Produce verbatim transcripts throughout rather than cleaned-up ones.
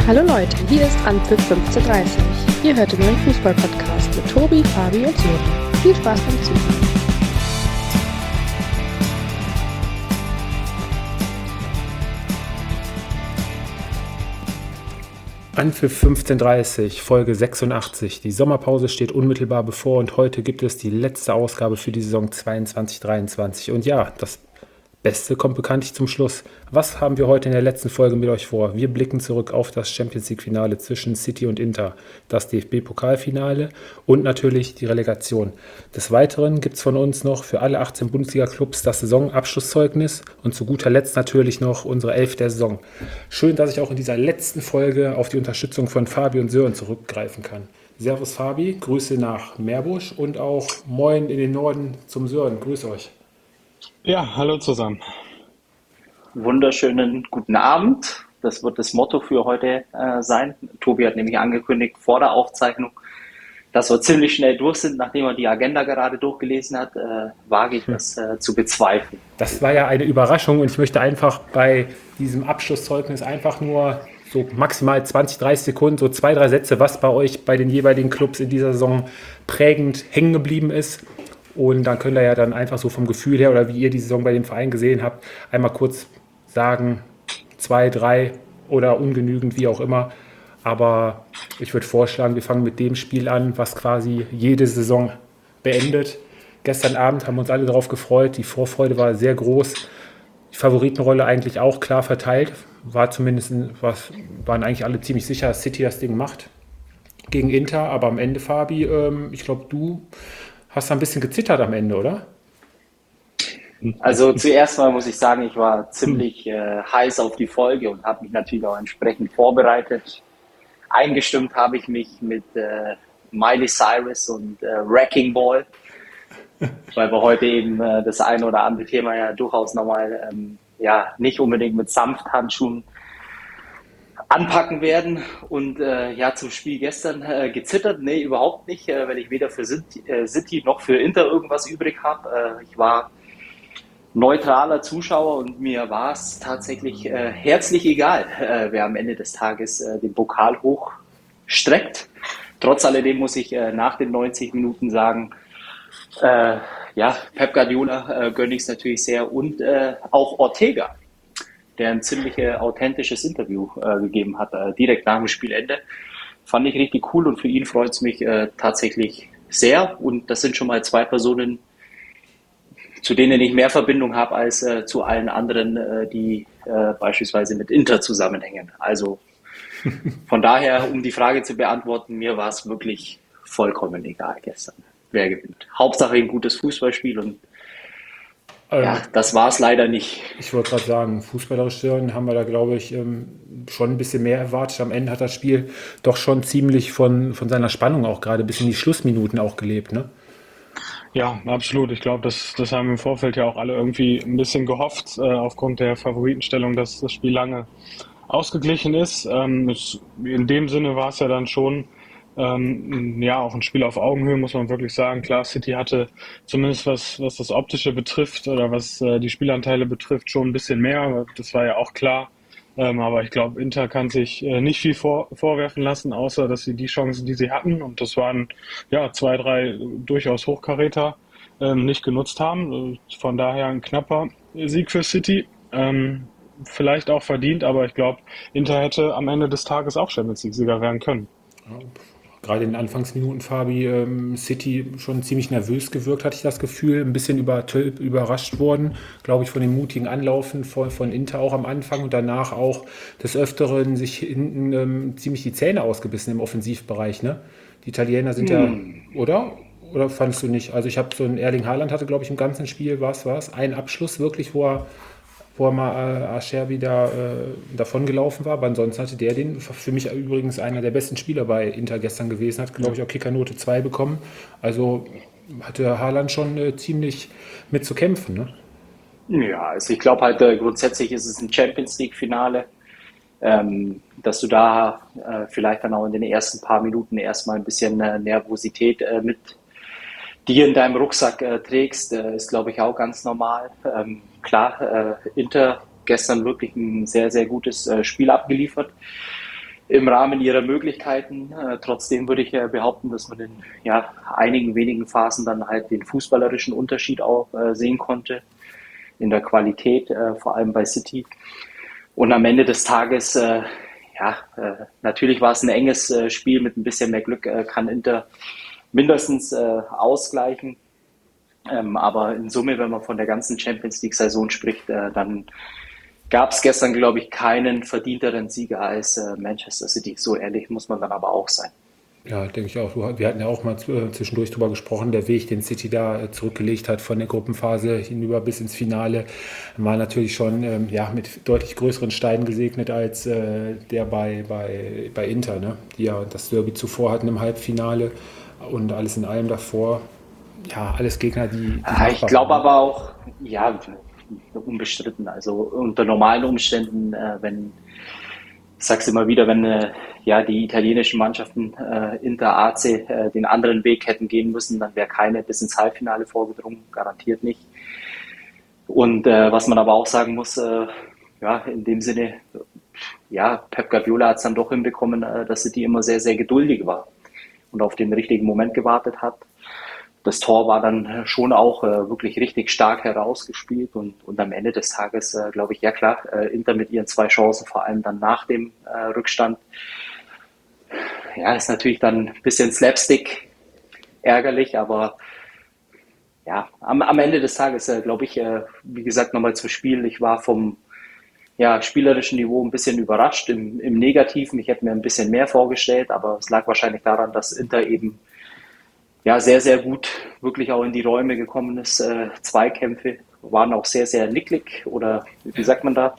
Hallo Leute, hier ist Anpfiff fünfzehnhundertdreißig. Ihr hört den neuen Fußball-Podcast mit Tobi, Fabi und Sören. Viel Spaß beim Zuhören. Anpfiff fünfzehnhundertdreißig, Folge sechsundachtzig. Die Sommerpause steht unmittelbar bevor und heute gibt es die letzte Ausgabe für die Saison zweiundzwanzig dreiundzwanzig. Und ja, das Beste kommt bekanntlich zum Schluss. Was haben wir heute in der letzten Folge mit euch vor? Wir blicken zurück auf das Champions-League-Finale zwischen City und Inter, das D F B-Pokalfinale und natürlich die Relegation. Des Weiteren gibt es von uns noch für alle achtzehn Bundesliga-Clubs das Saisonabschlusszeugnis und zu guter Letzt natürlich noch unsere Elf der Saison. Schön, dass ich auch in dieser letzten Folge auf die Unterstützung von Fabi und Sören zurückgreifen kann. Servus Fabi, Grüße nach Meerbusch und auch Moin in den Norden zum Sören. Grüß euch. Ja, hallo zusammen. Wunderschönen guten Abend. Das wird das Motto für heute äh, sein. Tobi hat nämlich angekündigt vor der Aufzeichnung, dass wir ziemlich schnell durch sind, nachdem er die Agenda gerade durchgelesen hat. Äh, wage ich das äh, zu bezweifeln. Das war ja eine Überraschung und ich möchte einfach bei diesem Abschlusszeugnis einfach nur so maximal zwanzig, dreißig Sekunden, so zwei, drei Sätze, was bei euch bei den jeweiligen Clubs in dieser Saison prägend hängen geblieben ist. Und dann könnt ihr ja dann einfach so vom Gefühl her oder wie ihr die Saison bei dem Verein gesehen habt, einmal kurz sagen, zwei, drei oder ungenügend, wie auch immer. Aber ich würde vorschlagen, wir fangen mit dem Spiel an, was quasi jede Saison beendet. Gestern Abend haben wir uns alle darauf gefreut. Die Vorfreude war sehr groß. Die Favoritenrolle eigentlich auch klar verteilt. War zumindest, was, waren eigentlich alle ziemlich sicher, dass City das Ding macht gegen Inter. Aber am Ende, Fabi, ähm, ich glaube, du hast da ein bisschen gezittert am Ende, oder? Also zuerst mal muss ich sagen, ich war ziemlich äh, heiß auf die Folge und habe mich natürlich auch entsprechend vorbereitet. Eingestimmt habe ich mich mit äh, Miley Cyrus und äh, Wrecking Ball, weil wir heute eben äh, das eine oder andere Thema ja durchaus nochmal ähm, ja, nicht unbedingt mit Samthandschuhen anpacken werden. Und äh, ja, zum Spiel gestern äh, gezittert, nee, überhaupt nicht, äh, weil ich weder für City, äh, City noch für Inter irgendwas übrig habe. Äh, ich war neutraler Zuschauer und mir war es tatsächlich äh, herzlich egal, äh, wer am Ende des Tages äh, den Pokal hochstreckt. Trotz alledem muss ich äh, nach den neunzig Minuten sagen, äh, ja, Pep Guardiola äh, gönne ich es natürlich sehr und äh, auch Ortega, der ein ziemlich äh, authentisches Interview äh, gegeben hat, äh, direkt nach dem Spielende. Fand ich richtig cool und für ihn freut es mich äh, tatsächlich sehr. Und das sind schon mal zwei Personen, zu denen ich mehr Verbindung habe als äh, zu allen anderen, äh, die äh, beispielsweise mit Inter zusammenhängen. Also von daher, um die Frage zu beantworten, mir war es wirklich vollkommen egal gestern, wer gewinnt. Hauptsache ein gutes Fußballspiel und ja, das war es leider nicht. Ich wollte gerade sagen, fußballerisch haben wir da, glaube ich, schon ein bisschen mehr erwartet. Am Ende hat das Spiel doch schon ziemlich von, von seiner Spannung auch gerade bis in die Schlussminuten auch gelebt, ne? Ja, absolut. Ich glaube, das, das haben im Vorfeld ja auch alle irgendwie ein bisschen gehofft, äh, aufgrund der Favoritenstellung, dass das Spiel lange ausgeglichen ist. Ähm, es, in dem Sinne war es ja dann schon Ähm, ja, auch ein Spiel auf Augenhöhe, muss man wirklich sagen. Klar, City hatte zumindest was, was das Optische betrifft oder was äh, die Spielanteile betrifft, schon ein bisschen mehr. Das war ja auch klar. Ähm, aber ich glaube, Inter kann sich äh, nicht viel vor, vorwerfen lassen, außer dass sie die Chancen, die sie hatten, und das waren ja zwei, drei durchaus Hochkaräter, ähm, nicht genutzt haben. Von daher ein knapper Sieg für City. Ähm, vielleicht auch verdient, aber ich glaube, Inter hätte am Ende des Tages auch Champions League-Sieger werden können. Ja, gerade in den Anfangsminuten, Fabi, ähm, City schon ziemlich nervös gewirkt, hatte ich das Gefühl. Ein bisschen übertölp, überrascht worden, glaube ich, von dem mutigen Anlaufen von, von Inter auch am Anfang und danach auch des Öfteren sich hinten ähm, ziemlich die Zähne ausgebissen im Offensivbereich. Ne? Die Italiener sind ja, oder? Oder fandest du nicht? Also ich habe so einen Erling Haaland hatte, glaube ich, im ganzen Spiel, was war es? Einen Abschluss wirklich, wo er wo er mal äh, Acerbi da äh, davongelaufen war. Aber ansonsten hatte der den, für mich übrigens einer der besten Spieler bei Inter gestern gewesen, hat, glaube ich, auch Kickernote zwei bekommen. Also hatte Haaland schon äh, ziemlich mit zu kämpfen. Ne? Ja, also ich glaube halt äh, grundsätzlich ist es ein Champions League Finale, ähm, dass du da äh, vielleicht dann auch in den ersten paar Minuten erstmal ein bisschen äh, Nervosität äh, mit dir in deinem Rucksack äh, trägst, äh, ist glaube ich auch ganz normal. Ähm, klar, äh, Inter gestern wirklich ein sehr, sehr gutes äh, Spiel abgeliefert. im Rahmen ihrer Möglichkeiten. Äh, trotzdem würde ich äh, behaupten, dass man in ja, einigen wenigen Phasen dann halt den fußballerischen Unterschied auch äh, sehen konnte, in der Qualität, äh, vor allem bei City. Und am Ende des Tages, äh, ja, äh, natürlich war es ein enges äh, Spiel mit ein bisschen mehr Glück, äh, kann Inter mindestens äh, ausgleichen. Ähm, aber in Summe, wenn man von der ganzen Champions League-Saison spricht, äh, dann gab es gestern, glaube ich, keinen verdienteren Sieger als äh, Manchester City. So ehrlich muss man dann aber auch sein. Ja, denke ich auch. Wir hatten ja auch mal zwischendurch drüber gesprochen, der Weg, den City da zurückgelegt hat von der Gruppenphase hinüber bis ins Finale, war natürlich schon ähm, ja, mit deutlich größeren Steinen gesegnet als äh, der bei, bei, bei Inter, ne? Die ja das Derby zuvor hatten im Halbfinale und alles in allem davor. Ja, alles Gegner, die. die ja, ich glaube aber auch, ja, unbestritten. Also unter normalen Umständen, äh, wenn, ich sag's immer wieder, wenn äh, ja die italienischen Mannschaften äh, Inter, A C äh, den anderen Weg hätten gehen müssen, dann wäre keine bis ins Halbfinale vorgedrungen, garantiert nicht. Und äh, was man aber auch sagen muss, äh, ja, in dem Sinne, ja, Pep Guardiola hat es dann doch hinbekommen, äh, dass City immer sehr, sehr geduldig war und auf den richtigen Moment gewartet hat. Das Tor war dann schon auch äh, wirklich richtig stark herausgespielt und, und am Ende des Tages, äh, glaube ich, ja klar, äh, Inter mit ihren zwei Chancen, vor allem dann nach dem äh, Rückstand, ja, ist natürlich dann ein bisschen Slapstick ärgerlich, aber ja, am, am Ende des Tages, äh, glaube ich, äh, wie gesagt, nochmal zum Spiel, ich war vom ja, spielerischen Niveau ein bisschen überrascht, im, im Negativen, ich hätte mir ein bisschen mehr vorgestellt, aber es lag wahrscheinlich daran, dass Inter eben ja, sehr, sehr gut wirklich auch in die Räume gekommen ist. Äh, Zweikämpfe waren auch sehr, sehr nicklig oder wie sagt man da?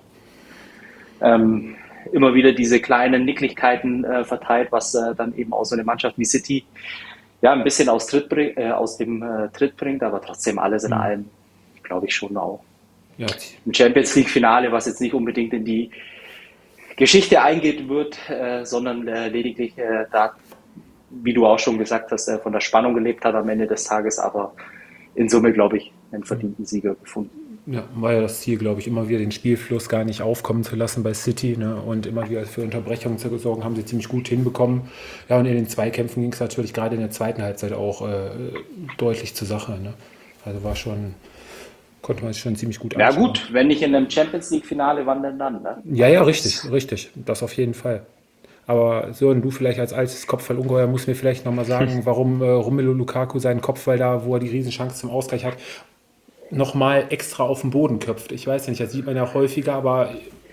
Ähm, immer wieder diese kleinen Nicklichkeiten äh, verteilt, was äh, dann eben auch so eine Mannschaft wie City ja ein bisschen aus, Tritt bring, äh, aus dem äh, Tritt bringt, aber trotzdem alles in allem, glaube ich, schon auch. Ja. Ein Champions League Finale, was jetzt nicht unbedingt in die Geschichte eingehen wird, äh, sondern äh, lediglich äh, da, wie du auch schon gesagt hast, von der Spannung gelebt hat am Ende des Tages, aber in Summe, glaube ich, einen verdienten Sieger gefunden. Ja, war ja das Ziel, glaube ich, immer wieder den Spielfluss gar nicht aufkommen zu lassen bei City, ne, und immer wieder für Unterbrechungen zu sorgen, haben sie ziemlich gut hinbekommen. Ja, und in den Zweikämpfen ging es natürlich gerade in der zweiten Halbzeit auch äh, deutlich zur Sache. Ne? Also war schon, konnte man sich schon ziemlich gut anschauen. Ja gut, wenn nicht in einem Champions League Finale, wann denn dann? Ne? Ja, ja, richtig, richtig, das auf jeden Fall. Aber Sören, du vielleicht als altes Kopfballungeheuer musst mir vielleicht nochmal sagen, warum äh, Romelu Lukaku seinen Kopfball da, wo er die Riesenchance zum Ausgleich hat, nochmal extra auf den Boden köpft. Ich weiß nicht, das sieht man ja häufiger, aber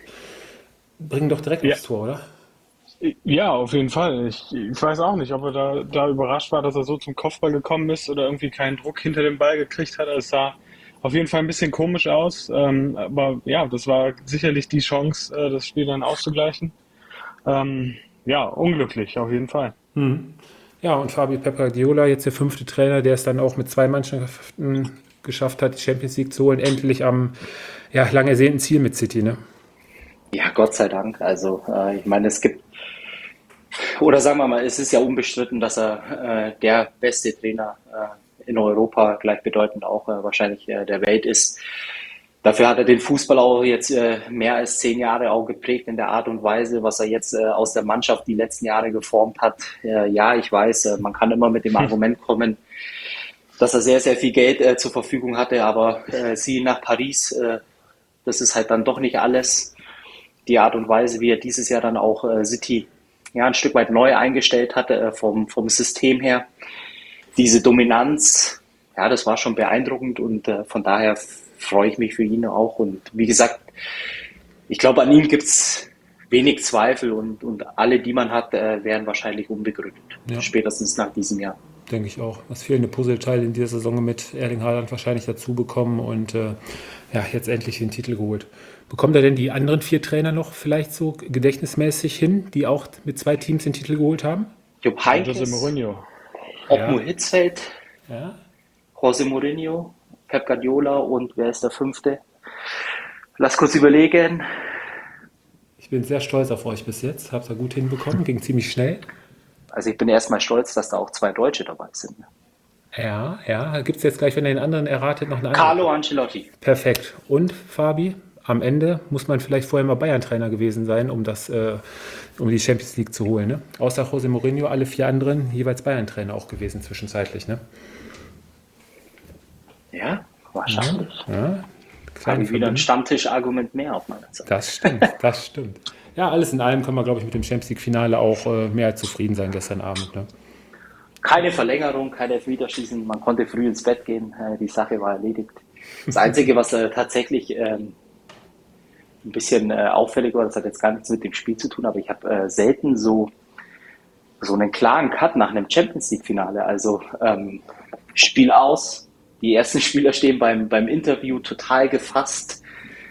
bringen doch direkt ja. aufs Tor, oder? Ja, auf jeden Fall. Ich, ich weiß auch nicht, ob er da, da überrascht war, dass er so zum Kopfball gekommen ist oder irgendwie keinen Druck hinter dem Ball gekriegt hat. Es sah auf jeden Fall ein bisschen komisch aus. Ähm, aber ja, das war sicherlich die Chance, äh, das Spiel dann auszugleichen. Ähm, ja, unglücklich, auf jeden Fall. Hm. Ja, und Fabio Pep Guardiola, jetzt der fünfte Trainer, der es dann auch mit zwei Mannschaften geschafft hat, die Champions League zu holen, endlich am ja, lang ersehnten Ziel mit City, ne? Ja, Gott sei Dank. Also, äh, ich meine, es gibt, oder sagen wir mal, es ist ja unbestritten, dass er äh, der beste Trainer äh, in Europa, gleichbedeutend auch äh, wahrscheinlich äh, der Welt ist. Dafür hat er den Fußball auch jetzt äh, mehr als zehn Jahre auch geprägt in der Art und Weise, was er jetzt äh, aus der Mannschaft die letzten Jahre geformt hat. Äh, ja, ich weiß, äh, man kann immer mit dem Argument kommen, dass er sehr, sehr viel Geld äh, zur Verfügung hatte, aber äh, sie nach Paris, äh, das ist halt dann doch nicht alles. Die Art und Weise, wie er dieses Jahr dann auch äh, City ja, ein Stück weit neu eingestellt hatte, äh, vom, vom System her. Diese Dominanz, ja, das war schon beeindruckend und äh, von daher freue ich mich für ihn auch. Und wie gesagt, ich glaube, an ihm gibt es wenig Zweifel und, und alle, die man hat, äh, wären wahrscheinlich unbegründet. Ja. Spätestens nach diesem Jahr. Denke ich auch. Das fehlende Puzzleteil in dieser Saison mit Erling Haaland wahrscheinlich dazu bekommen und äh, ja, jetzt endlich den Titel geholt. Bekommt er denn die anderen vier Trainer noch vielleicht so gedächtnismäßig hin, die auch mit zwei Teams den Titel geholt haben? Jupp Heynckes, José Mourinho. Ottmar ja. Hitzfeld, ja. José Mourinho, Pep Guardiola und wer ist der fünfte? Lass kurz überlegen. Ich bin sehr stolz auf euch bis jetzt. Habt ihr gut hinbekommen, ging ziemlich schnell. Also ich bin erstmal stolz, dass da auch zwei Deutsche dabei sind. Ja, ja. Gibt es jetzt gleich, wenn ihr den anderen erratet, noch eine andere? Carlo Ancelotti. Perfekt. Und Fabi? am Ende muss man vielleicht vorher mal Bayern-Trainer gewesen sein, um das, äh, um die Champions League zu holen. Ne? Außer José Mourinho, alle vier anderen jeweils Bayern-Trainer auch gewesen zwischenzeitlich. Ne? Ja, wahrscheinlich. Ja, Habe ich wieder ein Stammtischargument mehr auf meiner Seite. Das stimmt, das stimmt. Ja, alles in allem können wir, glaube ich, mit dem Champions League-Finale auch äh, mehr als zufrieden sein gestern Abend. Ne? Keine Verlängerung, kein Elfmeterschießen, man konnte früh ins Bett gehen, äh, die Sache war erledigt. Das Einzige, was äh, tatsächlich ähm, ein bisschen äh, auffällig war, das hat jetzt gar nichts mit dem Spiel zu tun, aber ich habe äh, selten so, so einen klaren Cut nach einem Champions League-Finale. Also ähm, Spiel aus, die ersten Spieler stehen beim, beim Interview total gefasst,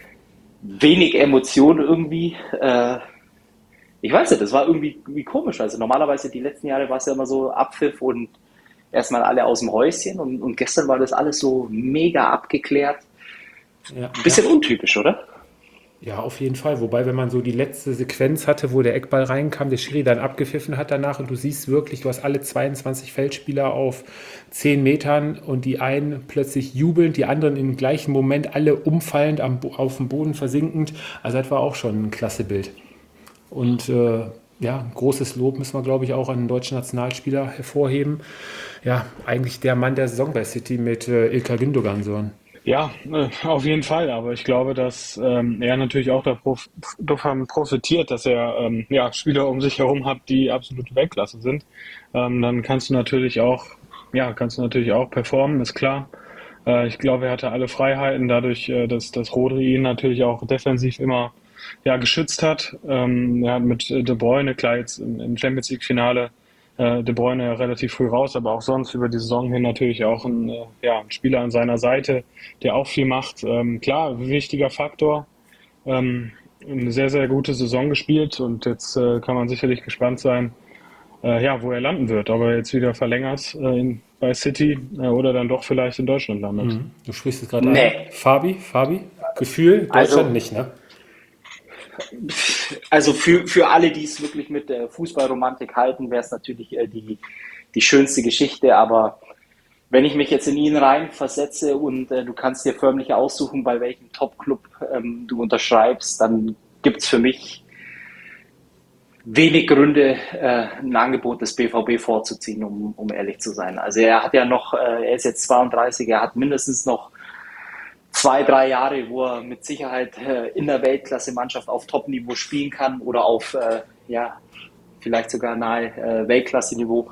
wenig Emotion irgendwie. Äh, ich weiß nicht, das war irgendwie, irgendwie komisch. Also normalerweise die letzten Jahre war es ja immer so Abpfiff und erstmal alle aus dem Häuschen und, und gestern war das alles so mega abgeklärt. Ja, Bisschen ja. untypisch, oder? Ja, auf jeden Fall. Wobei, wenn man so die letzte Sequenz hatte, wo der Eckball reinkam, der Schiri dann abgepfiffen hat danach und du siehst wirklich, du hast alle zweiundzwanzig Feldspieler auf zehn Metern und die einen plötzlich jubelnd, die anderen im gleichen Moment alle umfallend am, auf dem Boden versinkend. Also das war auch schon ein klasse Bild. Und äh, ja, großes Lob müssen wir, glaube ich, auch an den deutschen Nationalspieler hervorheben. Ja, eigentlich der Mann der Saison bei City mit äh, İlkay Gündoğan so. Ja, äh, auf jeden Fall. Aber ich glaube, dass ähm, er natürlich auch darauf davon profitiert, dass er ähm, ja, Spieler um sich herum hat, die absolute Weltklasse sind. Ähm, dann kannst du natürlich auch, ja, kannst du natürlich auch performen, ist klar. Äh, ich glaube, er hatte alle Freiheiten, dadurch, äh, dass, dass Rodri ihn natürlich auch defensiv immer ja, geschützt hat. Ähm, er hat mit De Bruyne, klar jetzt im, im Champions League-Finale, äh, De Bruyne ja relativ früh raus, aber auch sonst über die Saison hin natürlich auch ein, äh, ja, ein Spieler an seiner Seite, der auch viel macht. Ähm, klar, wichtiger Faktor. Ähm, eine sehr, sehr gute Saison gespielt und jetzt äh, kann man sicherlich gespannt sein, äh, ja, wo er landen wird. Ob er jetzt wieder verlängert äh, in, bei City äh, oder dann doch vielleicht in Deutschland landet. Mhm. Du sprichst es gerade Nee. an. Fabi, Fabi, Gefühl, Deutschland Also- nicht, ne? Also für, für alle, die es wirklich mit äh, Fußballromantik halten, wäre es natürlich äh, die, die schönste Geschichte. Aber wenn ich mich jetzt in ihn rein versetze und äh, du kannst dir förmlich aussuchen, bei welchem Top-Club ähm, du unterschreibst, dann gibt es für mich wenig Gründe, äh, ein Angebot des B V B vorzuziehen, um, um ehrlich zu sein. Also er hat ja noch, äh, er ist jetzt zweiunddreißig, er hat mindestens noch zwei, drei Jahre, wo er mit Sicherheit äh, in der Weltklasse-Mannschaft auf Top-Niveau spielen kann oder auf, äh, ja, vielleicht sogar nahe äh, Weltklasse-Niveau.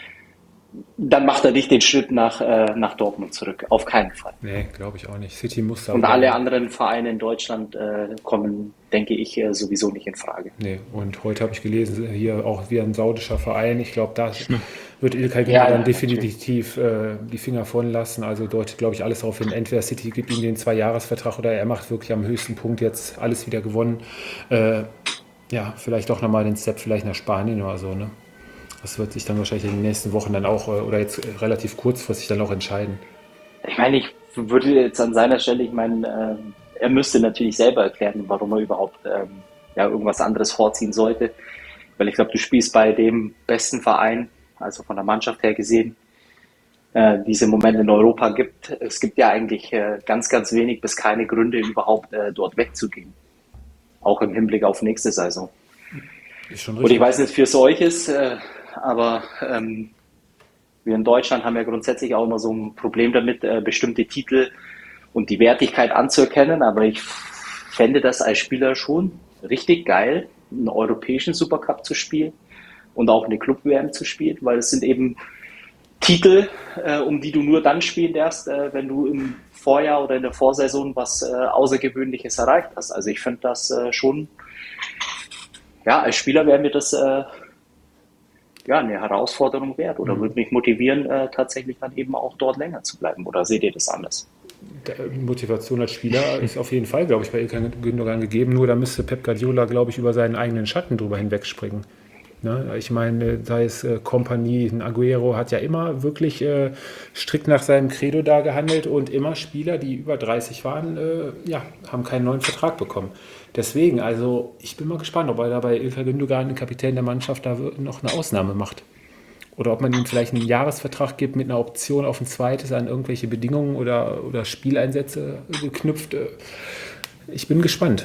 Dann macht er nicht den Schritt nach, äh, nach Dortmund zurück. Auf keinen Fall. Nee, glaube ich auch nicht. City muss da Und auch- alle anderen Vereine in Deutschland äh, kommen, denke ich, äh, sowieso nicht in Frage. Nee, und heute habe ich gelesen, hier auch wieder ein saudischer Verein. Ich glaube, da wird İlkay Ja, dann ja, definitiv äh, die Finger von lassen. Also deutet, glaube ich, alles darauf hin. Entweder City gibt ihm den Zwei-Jahres-Vertrag oder er macht wirklich am höchsten Punkt jetzt alles wieder gewonnen. Äh, ja, vielleicht doch nochmal den Step vielleicht nach Spanien oder so, ne? Das wird sich dann wahrscheinlich in den nächsten Wochen dann auch, äh, oder jetzt äh, relativ kurzfristig dann auch entscheiden. Ich meine, ich würde jetzt an seiner Stelle, ich meine, äh, er müsste natürlich selber erklären, warum er überhaupt ähm, ja, irgendwas anderes vorziehen sollte. Weil ich glaube, du spielst bei dem besten Verein, also von der Mannschaft her gesehen, äh, die es im Moment in Europa gibt. Es gibt ja eigentlich äh, ganz, ganz wenig bis keine Gründe, überhaupt äh, dort wegzugehen. Auch im Hinblick auf nächste Saison. Ist schon Und ich weiß nicht, wie es euch ist, äh, aber ähm, wir in Deutschland haben ja grundsätzlich auch immer so ein Problem damit, äh, bestimmte Titel und die Wertigkeit anzuerkennen. Aber ich fände das als Spieler schon richtig geil, einen europäischen Supercup zu spielen und auch eine Club-W M zu spielen, weil es sind eben Titel, äh, um die du nur dann spielen darfst, äh, wenn du im Vorjahr oder in der Vorsaison was äh, Außergewöhnliches erreicht hast. Also ich finde das äh, schon, ja, als Spieler wäre mir das äh, ja, eine Herausforderung wert oder würde mich motivieren, äh, tatsächlich dann eben auch dort länger zu bleiben. Oder seht ihr das anders? Die Motivation als Spieler ist auf jeden Fall, glaube ich, bei İlkay Gündoğan gegeben. Nur da müsste Pep Guardiola, glaube ich, über seinen eigenen Schatten drüber hinwegspringen. Ne? Ich meine, sei es äh, Kompanie, ein Aguero hat ja immer wirklich äh, strikt nach seinem Credo da gehandelt und immer Spieler, die über dreißig waren, äh, ja, haben keinen neuen Vertrag bekommen. Deswegen, also ich bin mal gespannt, ob er da bei İlkay Gündoğan, den Kapitän der Mannschaft, da noch eine Ausnahme macht. Oder ob man ihm vielleicht einen Jahresvertrag gibt mit einer Option auf ein zweites an irgendwelche Bedingungen oder, oder Spieleinsätze geknüpft. ich bin gespannt.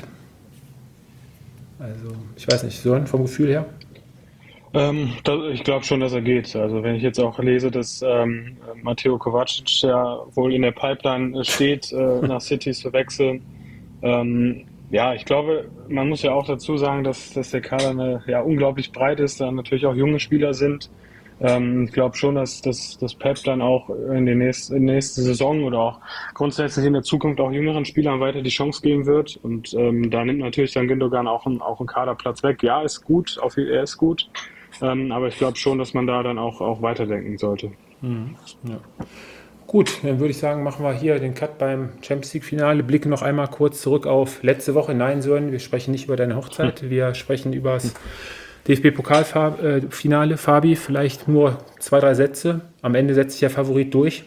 Also, ich weiß nicht, Sören, vom Gefühl her? Ähm, da, ich glaube schon, dass er geht. Also wenn ich jetzt auch lese, dass ähm, Mateo Kovacic ja wohl in der Pipeline steht, äh, nach City zu wechseln. Ähm, ja, ich glaube, man muss ja auch dazu sagen, dass, dass der Kader eine, ja, unglaublich breit ist, da natürlich auch junge Spieler sind. Ähm, ich glaube schon, dass, dass, dass Pep dann auch in der nächsten, in der nächsten Saison oder auch grundsätzlich in der Zukunft auch jüngeren Spielern weiter die Chance geben wird. Und ähm, da nimmt natürlich dann Gündogan auch einen, auch einen Kaderplatz weg. Ja, ist gut, auf, er ist gut. Ähm, aber ich glaube schon, dass man da dann auch, auch weiterdenken sollte. Mhm. Ja. Gut, dann würde ich sagen, machen wir hier den Cut beim Champions League-Finale. Blicken noch einmal kurz zurück auf letzte Woche. Nein, Sören, wir sprechen nicht über deine Hochzeit. Wir sprechen über das D F B-Pokalfinale. Fabi, vielleicht nur zwei, drei Sätze. Am Ende setzt sich der Favorit durch.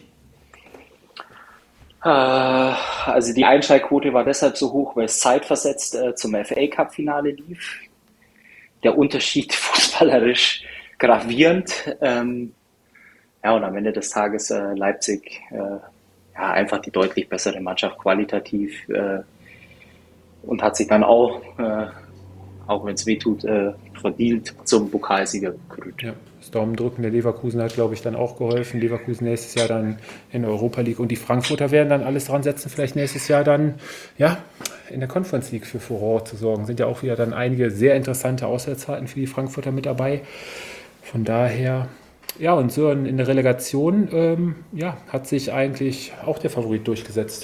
Äh, also die Einschaltquote war deshalb so hoch, weil es zeitversetzt äh, zum F A-Cup-Finale lief. Der Unterschied fußballerisch gravierend. Ähm, ja, und am Ende des Tages äh, Leipzig äh, ja, einfach die deutlich bessere Mannschaft qualitativ äh, und hat sich dann auch, äh, auch wenn es weh tut, äh, verdient zum Pokalsieger gekrönt. Ja, das Daumendrücken der Leverkusen hat, glaube ich, dann auch geholfen. Leverkusen nächstes Jahr dann in der Europa League und die Frankfurter werden dann alles dran setzen, vielleicht nächstes Jahr dann, ja, in der Conference League für Furore zu sorgen. Sind ja auch wieder dann einige sehr interessante Auswärtsfahrten für die Frankfurter mit dabei. Von daher, ja, und so in der Relegation, ähm, ja, hat sich eigentlich auch der Favorit durchgesetzt.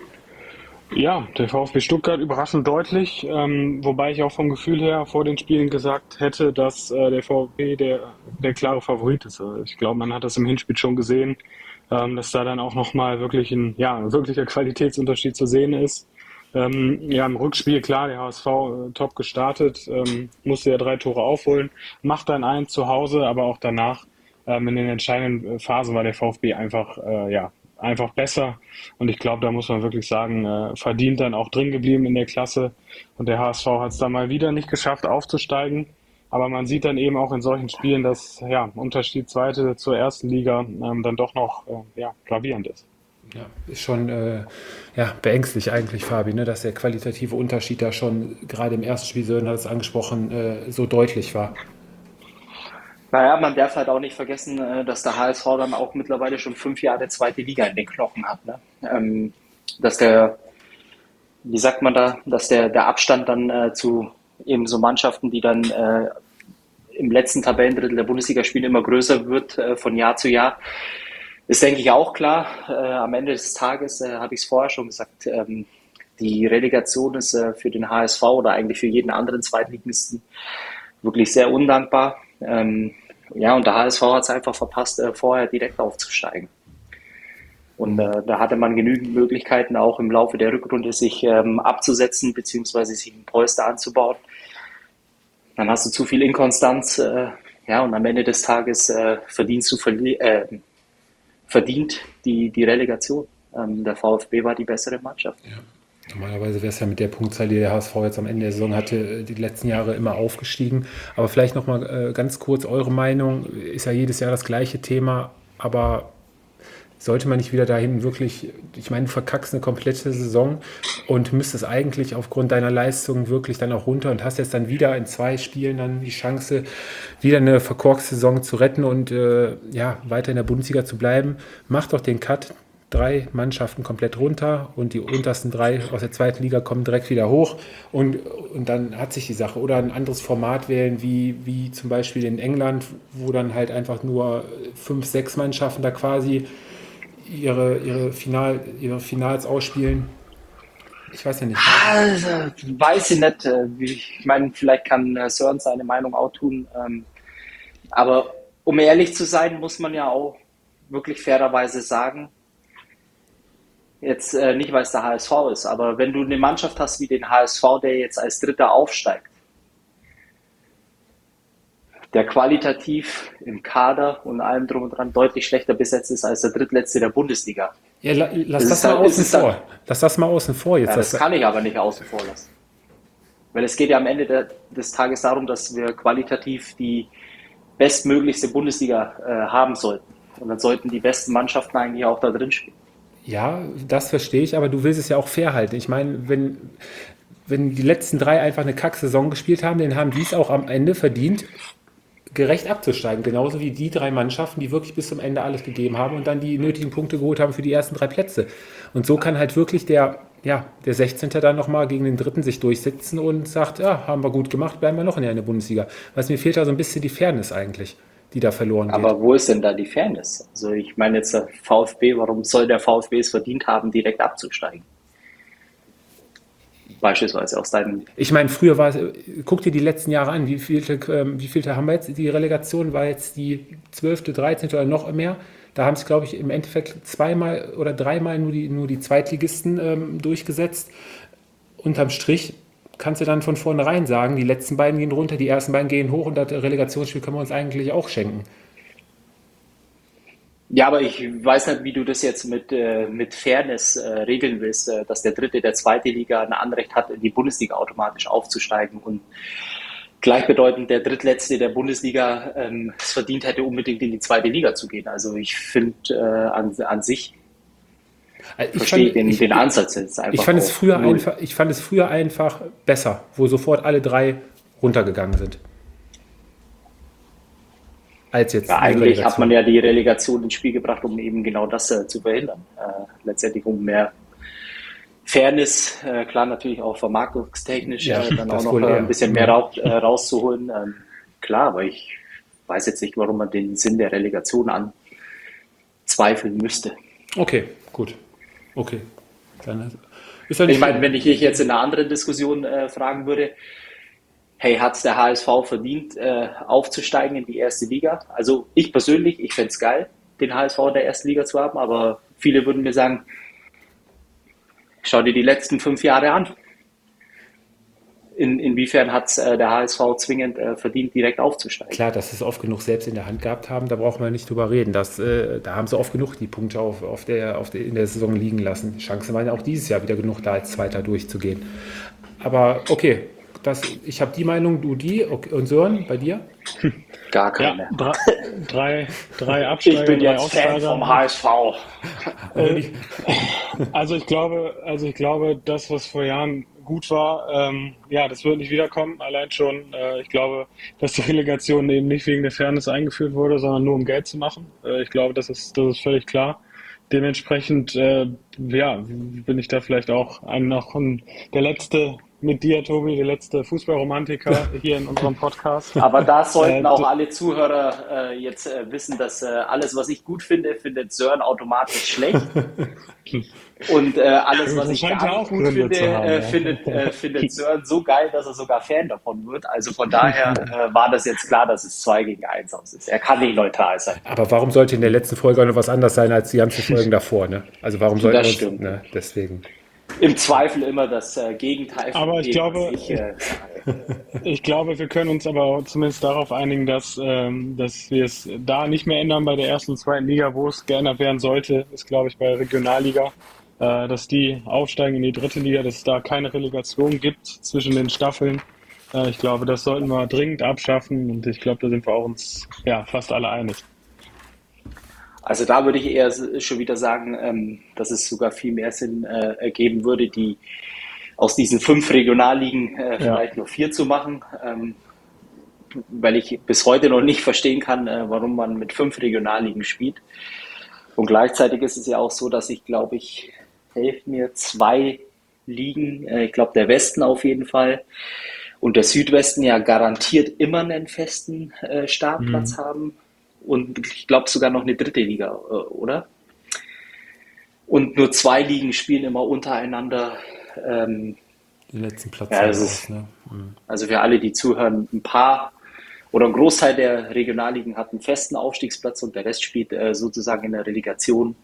Ja, der VfB Stuttgart überraschend deutlich, ähm, wobei ich auch vom Gefühl her vor den Spielen gesagt hätte, dass äh, der VfB der, der klare Favorit ist. Also ich glaube, man hat das im Hinspiel schon gesehen, ähm, dass da dann auch nochmal wirklich ein, ja, ein wirklicher Qualitätsunterschied zu sehen ist. Ähm, ja, im Rückspiel, klar, der H S V äh, top gestartet, ähm, musste ja drei Tore aufholen, macht dann eins zu Hause, aber auch danach ähm, in den entscheidenden Phasen war der VfB einfach, äh, ja, einfach besser. Und ich glaube, da muss man wirklich sagen, äh, verdient dann auch drin geblieben in der Klasse. Und der H S V hat es dann mal wieder nicht geschafft, aufzusteigen. Aber man sieht dann eben auch in solchen Spielen, dass ja, Unterschied zweite zur ersten Liga ähm, dann doch noch äh, ja, gravierend ist. Ja, ist schon äh, ja, beängstlich eigentlich, Fabi, ne, dass der qualitative Unterschied da schon gerade im ersten Spiel, Sören hat es angesprochen, äh, so deutlich war. Naja, man darf halt auch nicht vergessen, äh, dass der H S V dann auch mittlerweile schon fünf Jahre zweite Liga in den Knochen hat. Ne? Ähm, dass der, wie sagt man da, dass der, der Abstand dann äh, zu eben so Mannschaften, die dann äh, im letzten Tabellendrittel der Bundesliga spielen, immer größer wird äh, von Jahr zu Jahr. Ist, denke ich, auch klar. Äh, am Ende des Tages äh, habe ich es vorher schon gesagt, ähm, die Relegation ist äh, für den H S V oder eigentlich für jeden anderen Zweitligisten wirklich sehr undankbar. Ähm, ja, und der H S V hat es einfach verpasst, äh, vorher direkt aufzusteigen. Und äh, da hatte man genügend Möglichkeiten, auch im Laufe der Rückrunde sich ähm, abzusetzen, beziehungsweise sich ein Polster anzubauen. Dann hast du zu viel Inkonstanz, äh, ja, und am Ende des Tages äh, verdienst du verli- äh, verdient die, die Relegation. Ähm, der VfB war die bessere Mannschaft. Ja. Normalerweise wäre es ja mit der Punktzahl, die der H S V jetzt am Ende der Saison hatte, die letzten Jahre immer aufgestiegen. Aber vielleicht nochmal äh, ganz kurz eure Meinung. Ist ja jedes Jahr das gleiche Thema, aber sollte man nicht wieder dahin wirklich, ich meine, du verkackst eine komplette Saison und müsstest eigentlich aufgrund deiner Leistung wirklich dann auch runter und hast jetzt dann wieder in zwei Spielen dann die Chance, wieder eine verkorkste Saison zu retten und äh, ja, weiter in der Bundesliga zu bleiben. Mach doch den Cut. Drei Mannschaften komplett runter und die untersten drei aus der zweiten Liga kommen direkt wieder hoch und, und dann hat sich die Sache. Oder ein anderes Format wählen, wie, wie zum Beispiel in England, wo dann halt einfach nur fünf, sechs Mannschaften da quasi ihre, ihre, Final, ihre Finals ausspielen. Ich weiß ja nicht. Also, weiß ich nicht. Ich meine, vielleicht kann Sören seine Meinung auch tun. Aber um ehrlich zu sein, muss man ja auch wirklich fairerweise sagen, jetzt äh, nicht, weil es der H S V ist, aber wenn du eine Mannschaft hast wie den H S V, der jetzt als Dritter aufsteigt, der qualitativ im Kader und allem drum und dran deutlich schlechter besetzt ist als der Drittletzte der Bundesliga. Ja, la, lass Das das, ist mal halt- außen ist es vor. dann- Lass das mal außen vor jetzt. Ja, das Das- kann ich aber nicht außen vor lassen. Weil es geht ja am Ende der, des Tages darum, dass wir qualitativ die bestmöglichste Bundesliga äh, haben sollten. Und dann sollten die besten Mannschaften eigentlich auch da drin spielen. Ja, das verstehe ich, aber du willst es ja auch fair halten. Ich meine, wenn, wenn die letzten drei einfach eine Kack-Saison gespielt haben, dann haben die es auch am Ende verdient, gerecht abzusteigen. Genauso wie die drei Mannschaften, die wirklich bis zum Ende alles gegeben haben und dann die nötigen Punkte geholt haben für die ersten drei Plätze. Und so kann halt wirklich der, ja, der sechzehnte dann nochmal gegen den dritten sich durchsetzen und sagt, ja, haben wir gut gemacht, bleiben wir noch in der Bundesliga. Was mir fehlt da so ein bisschen die Fairness eigentlich, die da verloren geht. Aber wo ist denn da die Fairness? Also ich meine jetzt der VfB, warum soll der VfB es verdient haben, direkt abzusteigen? Beispielsweise aus deinem... Ich meine, früher war es, guck dir die letzten Jahre an, wie vielte, ähm, wie vielte haben wir jetzt? Die Relegation war jetzt die zwölfte, dreizehnte oder noch mehr. Da haben es, glaube ich, im Endeffekt zweimal oder dreimal nur die, nur die Zweitligisten ähm, durchgesetzt. Unterm Strich kannst du dann von vornherein sagen, die letzten beiden gehen runter, die ersten beiden gehen hoch und das Relegationsspiel können wir uns eigentlich auch schenken. Ja, aber ich weiß nicht, wie du das jetzt mit, äh, mit Fairness äh, regeln willst, äh, dass der dritte der zweite Liga ein Anrecht hat, in die Bundesliga automatisch aufzusteigen und gleichbedeutend der drittletzte der Bundesliga ähm, es verdient hätte, unbedingt in die zweite Liga zu gehen. Also ich finde äh, an, an sich Also ich verstehe fand, den, ich, den Ansatz jetzt einfach. Ich fand, es auf früher null. einfach, ich fand es früher einfach besser, wo sofort alle drei runtergegangen sind. Als jetzt Ja, die eigentlich Relegation. hat man ja die Relegation ins Spiel gebracht, um eben genau das äh, zu verhindern. Äh, letztendlich um mehr Fairness, äh, klar natürlich auch vermarktungstechnisch, Ja, äh, dann auch das noch wohl äh, eher. ein bisschen mehr rau äh, rauszuholen. Ähm, klar, aber ich weiß jetzt nicht, warum man den Sinn der Relegation anzweifeln müsste. Okay, gut. Okay. Dann ist ja Ich nicht meine, wenn ich dich jetzt in einer anderen Diskussion äh, fragen würde, hey, hat es der H S V verdient, äh, aufzusteigen in die erste Liga? Also ich persönlich, ich fände es geil, den H S V in der ersten Liga zu haben, aber viele würden mir sagen, schau dir die letzten fünf Jahre an. In, inwiefern hat es äh, der H S V zwingend äh, verdient, direkt aufzusteigen? klar, dass sie es oft genug selbst in der Hand gehabt haben, da brauchen wir nicht drüber reden. Das, äh, da haben sie oft genug die Punkte auf, auf der, auf der, in der Saison liegen lassen. Die Chancen waren ja auch dieses Jahr wieder genug da, als Zweiter durchzugehen. Aber okay, das, ich habe die Meinung, du die. Okay. Und Sören, bei dir? Gar Ja, keine. drei, drei, drei Absteiger, Ich bin drei jetzt Fan Aufsteiger. vom H S V. Äh, Also ich glaube, also ich glaube, das, was vor Jahren gut war, ähm, ja, das wird nicht wiederkommen. Allein schon, äh, ich glaube, dass die Relegation eben nicht wegen der Fairness eingeführt wurde, sondern nur um Geld zu machen. Äh, ich glaube, das ist, das ist völlig klar. Dementsprechend, äh, ja, bin ich da vielleicht auch ein, noch ein, der letzte mit dir, Tobi, der letzte Fußballromantiker hier in unserem Podcast. Aber da sollten Äh, auch d- alle Zuhörer äh, jetzt äh, wissen, dass äh, alles, was ich gut finde, findet Sören automatisch schlecht. Und äh, alles, was Das ich scheint gar ja nicht auch gut Gründe finde, zu haben, äh, ja. findet, äh, findet Sören so geil, dass er sogar Fan davon wird. Also von daher äh, war das jetzt klar, dass es zwei gegen eins aus ist. Er kann nicht neutral sein. Aber warum sollte in der letzten Folge auch noch was anders sein als die ganzen Folgen davor? Ne? Also warum sollten Das wir uns, stimmt. ne? Deswegen. Im Zweifel immer das äh, Gegenteil von Aber ich dem, glaube- was ich äh, sage. Ich glaube, wir können uns aber auch zumindest darauf einigen, dass, ähm, dass wir es da nicht mehr ändern bei der ersten und zweiten Liga. Wo es geändert werden sollte, ist, glaube ich, bei der Regionalliga, äh, dass die aufsteigen in die dritte Liga, dass es da keine Relegation gibt zwischen den Staffeln. Äh, ich glaube, das sollten wir dringend abschaffen und ich glaube, da sind wir auch uns ja, fast alle einig. Also da würde ich eher s- schon wieder sagen, ähm, dass es sogar viel mehr Sinn äh, ergeben würde, die aus diesen fünf Regionalligen äh, vielleicht nur vier zu machen, ähm, weil ich bis heute noch nicht verstehen kann, äh, warum man mit fünf Regionalligen spielt. Und gleichzeitig ist es ja auch so, dass ich glaube ich, helfen mir, zwei Ligen, äh, ich glaube der Westen auf jeden Fall und der Südwesten ja garantiert immer einen festen äh, Startplatz haben. Und ich glaube sogar noch eine dritte Liga, äh, oder? Und nur zwei Ligen spielen immer untereinander. Ähm, Den letzten Platz. Ja, das aus, ist- ne? Mhm. also für alle, die zuhören, ein paar oder ein Großteil der Regionalligen hat einen festen Aufstiegsplatz und der Rest spielt äh, sozusagen in der Relegation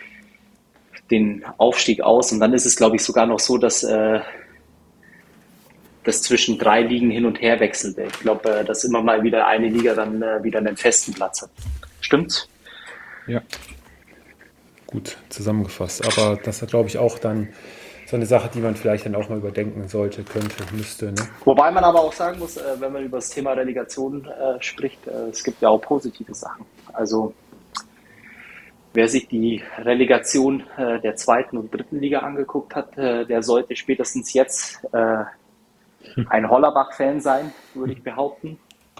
den Aufstieg aus. Und dann ist es, glaube ich, sogar noch so, dass äh, das zwischen drei Ligen hin und her wechselt. Ich glaube, äh, dass immer mal wieder eine Liga dann äh, wieder einen festen Platz hat. Stimmt's? Ja. Gut zusammengefasst. Aber das ist, glaube ich, auch dann so eine Sache, die man vielleicht dann auch mal überdenken sollte, könnte, müsste. Ne? Wobei man aber auch sagen muss, äh, wenn man über das Thema Relegation äh, spricht, äh, es gibt ja auch positive Sachen. Also wer sich die Relegation äh, der zweiten und dritten Liga angeguckt hat, äh, der sollte spätestens jetzt äh, ein Hollerbach-Fan sein, würde ich behaupten.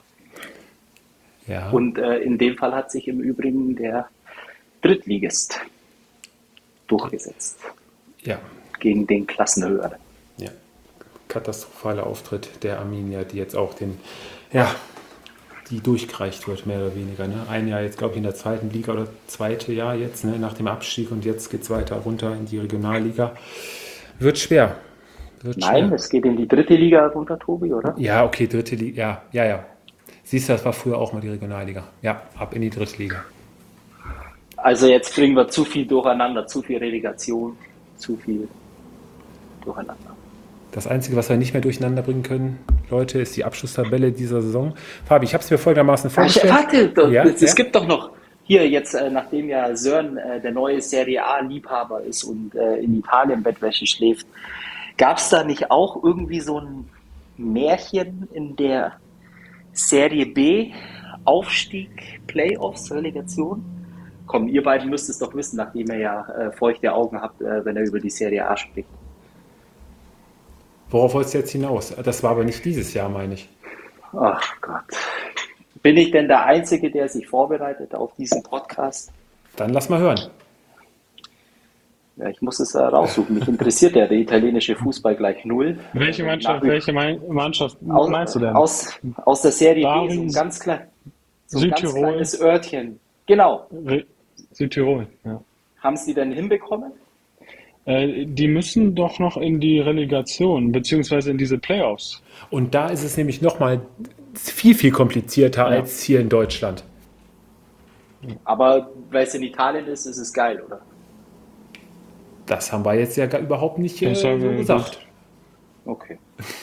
Ja. Und äh, in dem Fall hat sich im Übrigen der Drittligist durchgesetzt Ja. gegen den Klassenhöheren. Ja. Katastrophaler Auftritt der Arminia, die jetzt auch den, ja, die durchgereicht wird, mehr oder weniger. Ne? Ein Jahr jetzt, glaube ich, in der zweiten Liga oder zweite Jahr jetzt, ne? Nach dem Abstieg, und jetzt geht es weiter runter in die Regionalliga. Wird schwer. Wird Nein, schwer. es geht in die dritte Liga runter, Tobi, oder? Ja, okay, dritte Liga, ja, ja, ja. Siehst du, das war früher auch mal die Regionalliga. Ja, ab in die dritte Liga. Also jetzt bringen wir zu viel durcheinander, zu viel Relegation, zu viel durcheinander. Das Einzige, was wir nicht mehr durcheinander bringen können, Leute, ist die Abschlusstabelle dieser Saison. Fabi, ich habe es mir folgendermaßen Ach, vorgestellt. warte, doch, Ja, es, es ja. gibt doch noch hier jetzt, äh, nachdem ja Sören äh, der neue Serie A-Liebhaber ist und äh, in Italien Bettwäsche schläft, gab es da nicht auch irgendwie so ein Märchen in der Serie B, Aufstieg, Playoffs, Relegation? Komm, ihr beiden müsst es doch wissen, nachdem ihr ja äh, feuchte Augen habt, äh, wenn er über die Serie A spricht. Worauf wolltest du jetzt hinaus? Das war aber nicht dieses Jahr, meine ich. Ach Gott. Bin ich denn der Einzige, der sich vorbereitet auf diesen Podcast? Dann lass mal hören. Ja, ich muss es äh, raussuchen. Mich interessiert ja der italienische Fußball gleich null. Welche Äh, Mannschaft, nach- welche Mein- Mannschaft aus, meinst du denn? Aus, aus der Serie B, so ein Bari, ganz, klein, so ein ganz Südtirol. kleines Örtchen. Genau. Re- Südtirol, ja. Haben sie denn hinbekommen? Äh, die müssen doch noch in die Relegation, beziehungsweise in diese Playoffs. Und da ist es nämlich nochmal viel, viel komplizierter Ja. als hier in Deutschland. Aber weil es in Italien ist, ist es geil, oder? Das haben wir jetzt ja gar überhaupt nicht äh, Das so haben wir gesagt. Okay.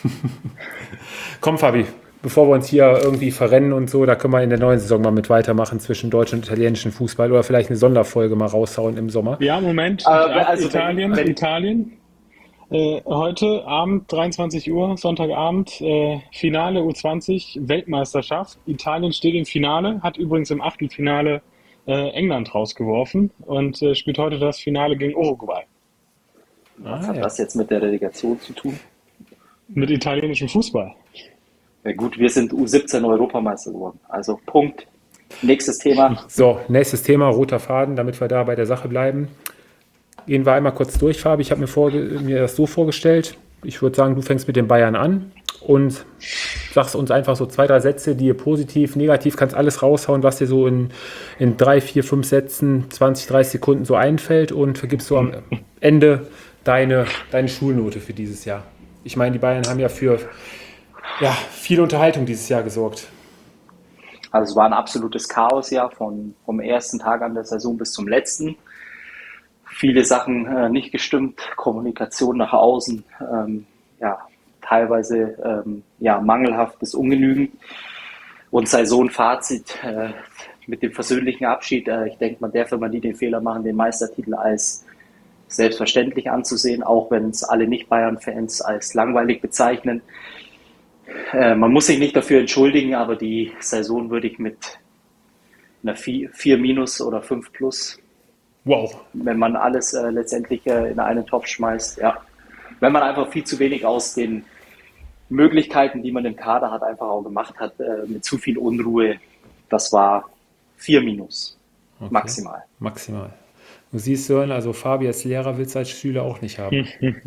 Komm, Fabi, bevor wir uns hier irgendwie verrennen und so, da können wir in der neuen Saison mal mit weitermachen zwischen deutschem und italienischem Fußball oder vielleicht eine Sonderfolge mal raushauen im Sommer. Ja, Moment. Aber Ab also wenn- Italien, wenn- Italien. Äh, heute Abend, dreiundzwanzig Uhr, Sonntagabend, äh, Finale U zwanzig, Weltmeisterschaft. Italien steht im Finale, hat übrigens im Achtelfinale äh, England rausgeworfen und äh, spielt heute das Finale gegen Uruguay. Was Ah, hat ja. das jetzt mit der Relegation zu tun? Mit italienischem Fußball. Ja gut, wir sind U siebzehn Europameister geworden. Also Punkt. Nächstes Thema. So, nächstes Thema, roter Faden, damit wir da bei der Sache bleiben. Gehen wir einmal kurz durch, Fabi. Ich habe mir, vorge- mir das so vorgestellt. Ich würde sagen, du fängst mit den Bayern an und sagst uns einfach so zwei, drei Sätze, die dir positiv, negativ, kannst alles raushauen, was dir so in, in drei, vier, fünf Sätzen, zwanzig, dreißig Sekunden so einfällt, und vergibst so am Ende deine, deine Schulnote für dieses Jahr. Ich meine, die Bayern haben ja für ja, viel Unterhaltung dieses Jahr gesorgt. Also es war ein absolutes Chaos ja von, vom ersten Tag an der Saison bis zum letzten. Viele Sachen äh, nicht gestimmt, Kommunikation nach außen, ähm, ja, teilweise ähm, ja, mangelhaft bis ungenügend. Und sei so ein Fazit äh, mit dem versöhnlichen Abschied. Äh, ich denke, man darf, wenn man nie den Fehler machen, den Meistertitel als selbstverständlich anzusehen, auch wenn es alle Nicht-Bayern-Fans als langweilig bezeichnen. Äh, man muss sich nicht dafür entschuldigen, aber die Saison würde ich mit einer vier minus oder fünf plus, Wow. wenn man alles äh, letztendlich äh, in einen Topf schmeißt, ja. Wenn man einfach viel zu wenig aus den Möglichkeiten, die man im Kader hat, einfach auch gemacht hat, äh, mit zu viel Unruhe, das war vier minus, Okay. maximal. Maximal. Du siehst, Sören, also Fabi als Lehrer willst du als Schüler auch nicht haben.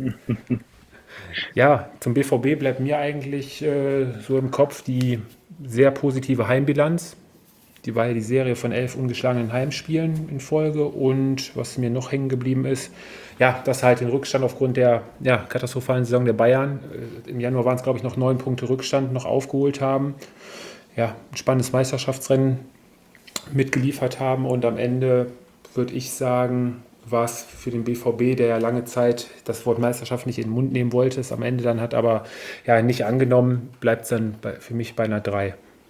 Ja, zum B V B bleibt mir eigentlich äh, so im Kopf die sehr positive Heimbilanz. Die war ja die Serie von elf ungeschlagenen Heimspielen in Folge, und was mir noch hängen geblieben ist, ja, dass halt den Rückstand aufgrund der ja, katastrophalen Saison der Bayern, äh, im Januar waren es glaube ich noch neun Punkte Rückstand, noch aufgeholt haben. Ja, ein spannendes Meisterschaftsrennen mitgeliefert haben, und am Ende würde ich sagen, war es für den B V B, der ja lange Zeit das Wort Meisterschaft nicht in den Mund nehmen wollte, es am Ende dann hat aber ja nicht angenommen, bleibt es dann bei, für mich bei einer drei.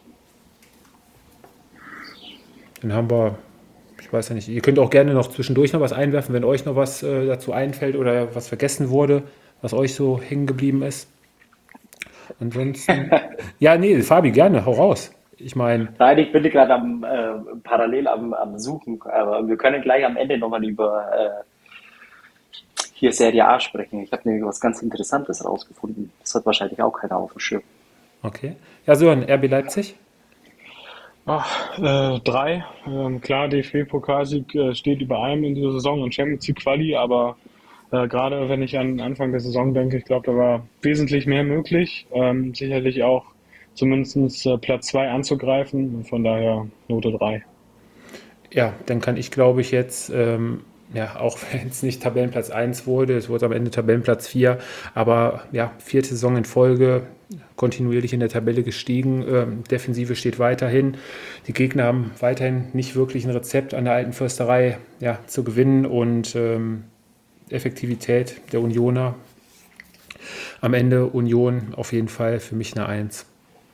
Dann haben wir, ich weiß ja nicht, ihr könnt auch gerne noch zwischendurch noch was einwerfen, wenn euch noch was äh, dazu einfällt oder was vergessen wurde, was euch so hängen geblieben ist. Ansonsten, ja, nee, Fabi, gerne, hau raus. Ich meine, Nein, ich bin gerade am äh, parallel am, am Suchen, aber wir können gleich am Ende nochmal über äh, hier Serie A sprechen. Ich habe nämlich was ganz Interessantes rausgefunden. Das hat wahrscheinlich auch keiner auf dem Schirm. okay. Ja, Sören, R B Leipzig? Ach, äh, drei. Ähm, klar, D F B-Pokalsieg äh, steht über allem in dieser Saison und Champions League Quali, aber äh, gerade wenn ich an Anfang der Saison denke, ich glaube, da war wesentlich mehr möglich. Ähm, sicherlich auch zumindest äh, Platz zwei anzugreifen. Von daher Note drei. Ja, dann kann ich, glaube ich, jetzt, ähm, ja, auch wenn es nicht Tabellenplatz eins wurde, es wurde am Ende Tabellenplatz vier, aber ja, vierte Saison in Folge, kontinuierlich in der Tabelle gestiegen, ähm, Defensive steht weiterhin, die Gegner haben weiterhin nicht wirklich ein Rezept an der alten Försterei, ja, zu gewinnen und ähm, Effektivität der Unioner, am Ende Union auf jeden Fall für mich eine eins.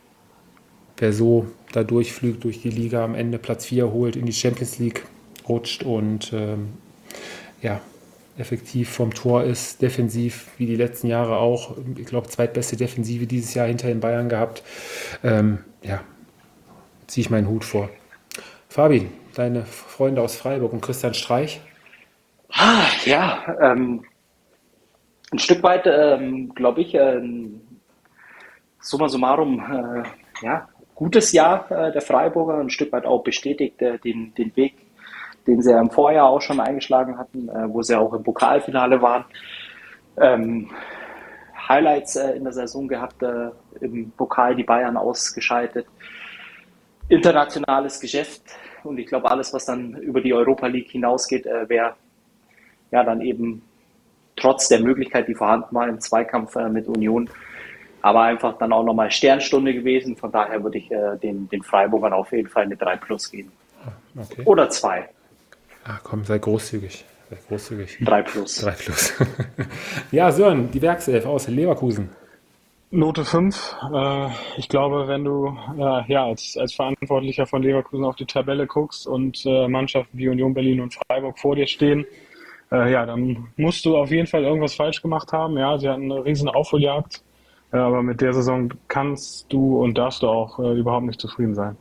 Wer so da durchflügt durch die Liga, am Ende Platz vier holt, in die Champions League rutscht und ähm, ja, effektiv vom Tor ist, defensiv wie die letzten Jahre auch, ich glaube, zweitbeste Defensive dieses Jahr hinter den Bayern gehabt. Ähm, ja, ziehe ich meinen Hut vor. Fabi, deine Freunde aus Freiburg und Christian Streich? Ah, ja, ähm, ein Stück weit, ähm, glaube ich, ähm, summa summarum, äh, ja, gutes Jahr äh, der Freiburger, ein Stück weit auch bestätigt äh, den, den Weg, den sie ja im Vorjahr auch schon eingeschlagen hatten, äh, wo sie auch im Pokalfinale waren. Ähm, Highlights äh, in der Saison gehabt, äh, im Pokal die Bayern ausgeschaltet. Internationales Geschäft und ich glaube, alles, was dann über die Europa League hinausgeht, äh, wäre ja dann eben trotz der Möglichkeit, die vorhanden war im Zweikampf äh, mit Union, aber einfach dann auch nochmal Sternstunde gewesen. Von daher würde ich äh, den, den Freiburgern auf jeden Fall eine drei plus geben. Okay. Oder zwei. Ah, komm, sei großzügig. Sei großzügig. drei plus. drei plus. Ja, Sören, die Werkself aus Leverkusen. Note fünf. Äh, ich glaube, wenn du äh, ja, als, als Verantwortlicher von Leverkusen auf die Tabelle guckst und äh, Mannschaften wie Union Berlin und Freiburg vor dir stehen, äh, ja, dann musst du auf jeden Fall irgendwas falsch gemacht haben. Ja, sie hatten eine riesen Aufholjagd, äh, aber mit der Saison kannst du und darfst du auch äh, überhaupt nicht zufrieden sein.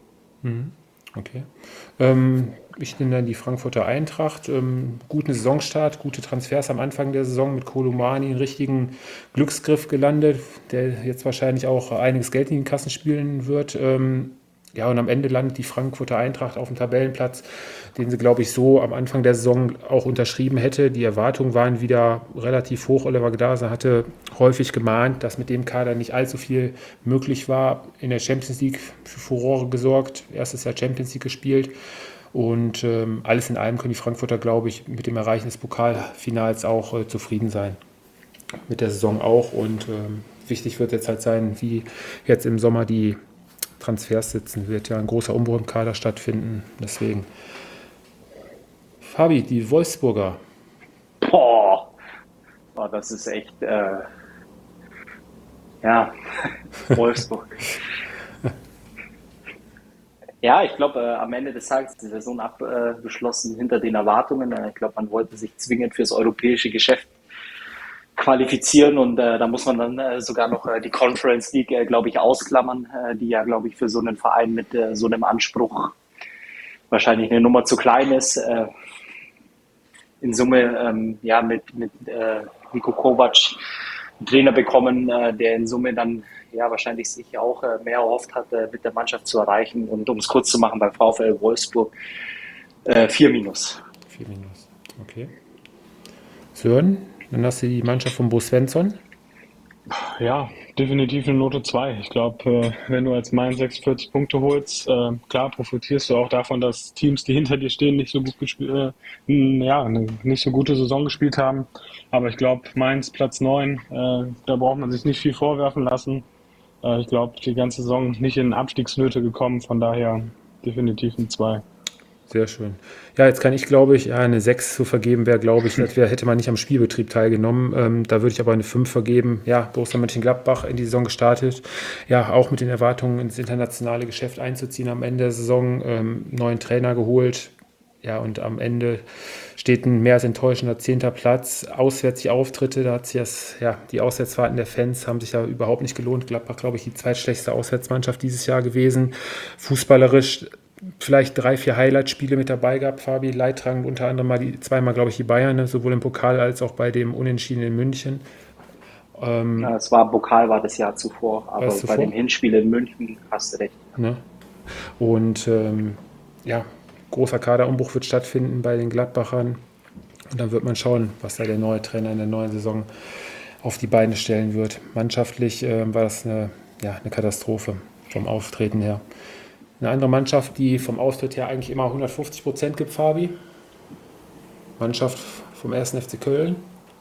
Okay. Ähm, ich nenne dann die Frankfurter Eintracht. Ähm, guten Saisonstart, gute Transfers am Anfang der Saison mit Kolumani, einen richtigen Glücksgriff gelandet, der jetzt wahrscheinlich auch einiges Geld in den Kassen spielen wird. Ähm, ja, und am Ende landet die Frankfurter Eintracht auf dem Tabellenplatz, den sie, glaube ich, so am Anfang der Saison auch unterschrieben hätte. Die Erwartungen waren wieder relativ hoch. Oliver Glasner hatte häufig gemahnt, dass mit dem Kader nicht allzu viel möglich war. In der Champions League für Furore gesorgt, erstes Jahr Champions League gespielt. Und ähm, alles in allem können die Frankfurter, glaube ich, mit dem Erreichen des Pokalfinals auch äh, zufrieden sein. Mit der Saison auch. Und ähm, wichtig wird jetzt halt sein, wie jetzt im Sommer die Transfers sitzen. Wird ja ein großer Umbruch im Kader stattfinden. Deswegen. Fabi, die Wolfsburger. Boah, Boah das ist echt, äh, ja, Wolfsburg. Ja, ich glaube, äh, am Ende des Tages ist die Saison abgeschlossen hinter den Erwartungen. Äh, ich glaube, man wollte sich zwingend fürs europäische Geschäft qualifizieren und äh, da muss man dann äh, sogar noch äh, die Conference League, äh, glaube ich, ausklammern, äh, die ja, glaube ich, für so einen Verein mit äh, so einem Anspruch wahrscheinlich eine Nummer zu klein ist. Äh, in Summe, ähm, ja, mit, mit äh, Niko Kovac einen Trainer bekommen, äh, der in Summe dann ja wahrscheinlich sich auch äh, mehr erhofft hat, äh, mit der Mannschaft zu erreichen. Und um es kurz zu machen, beim VfL Wolfsburg äh, vier minus. vier minus, okay. Sören, dann hast du die Mannschaft von Bo Svensson. Ja, definitiv eine Note zwei. Ich glaube, äh, wenn du als Mainz sechsundvierzig Punkte holst, äh, klar profitierst du auch davon, dass Teams, die hinter dir stehen, nicht so gut gespielt, äh, ja, eine nicht so gute Saison gespielt haben. Aber ich glaube, Mainz Platz neun, äh, da braucht man sich nicht viel vorwerfen lassen. Äh, ich glaube, die ganze Saison nicht in Abstiegsnöte gekommen, von daher definitiv ein zwei. Sehr schön. Ja, jetzt kann ich, glaube ich, ja, eine sechs zu vergeben wäre, glaube ich, als wär, hätte man nicht am Spielbetrieb teilgenommen. Ähm, da würde ich aber eine fünf vergeben. Ja, Borussia Mönchengladbach in die Saison gestartet. Ja, auch mit den Erwartungen, ins internationale Geschäft einzuziehen am Ende der Saison. Ähm, neuen Trainer geholt. Ja, und am Ende steht ein mehr als enttäuschender zehnter Platz. Auswärts die Auftritte, da hat sich das, ja, die Auswärtsfahrten der Fans haben sich ja überhaupt nicht gelohnt. Gladbach, glaube ich, die zweitschlechteste Auswärtsmannschaft dieses Jahr gewesen. Fußballerisch vielleicht drei, vier Highlight-Spiele mit dabei gehabt, Fabi, leidtragend unter anderem mal die, zweimal, glaube ich, die Bayern, ne, sowohl im Pokal als auch bei dem Unentschieden in München. Ähm, Ja, es war Pokal, war das Jahr zuvor, aber bei zuvor? dem Hinspiel in München hast du recht. Ne? Und ähm, ja, großer Kaderumbruch wird stattfinden bei den Gladbachern. Und dann wird man schauen, was da der neue Trainer in der neuen Saison auf die Beine stellen wird. Mannschaftlich äh, war das eine, ja, eine Katastrophe vom Auftreten her. Eine andere Mannschaft, die vom Austritt her eigentlich immer hundertfünfzig Prozent gibt, Fabi. Mannschaft vom ersten F C Köln.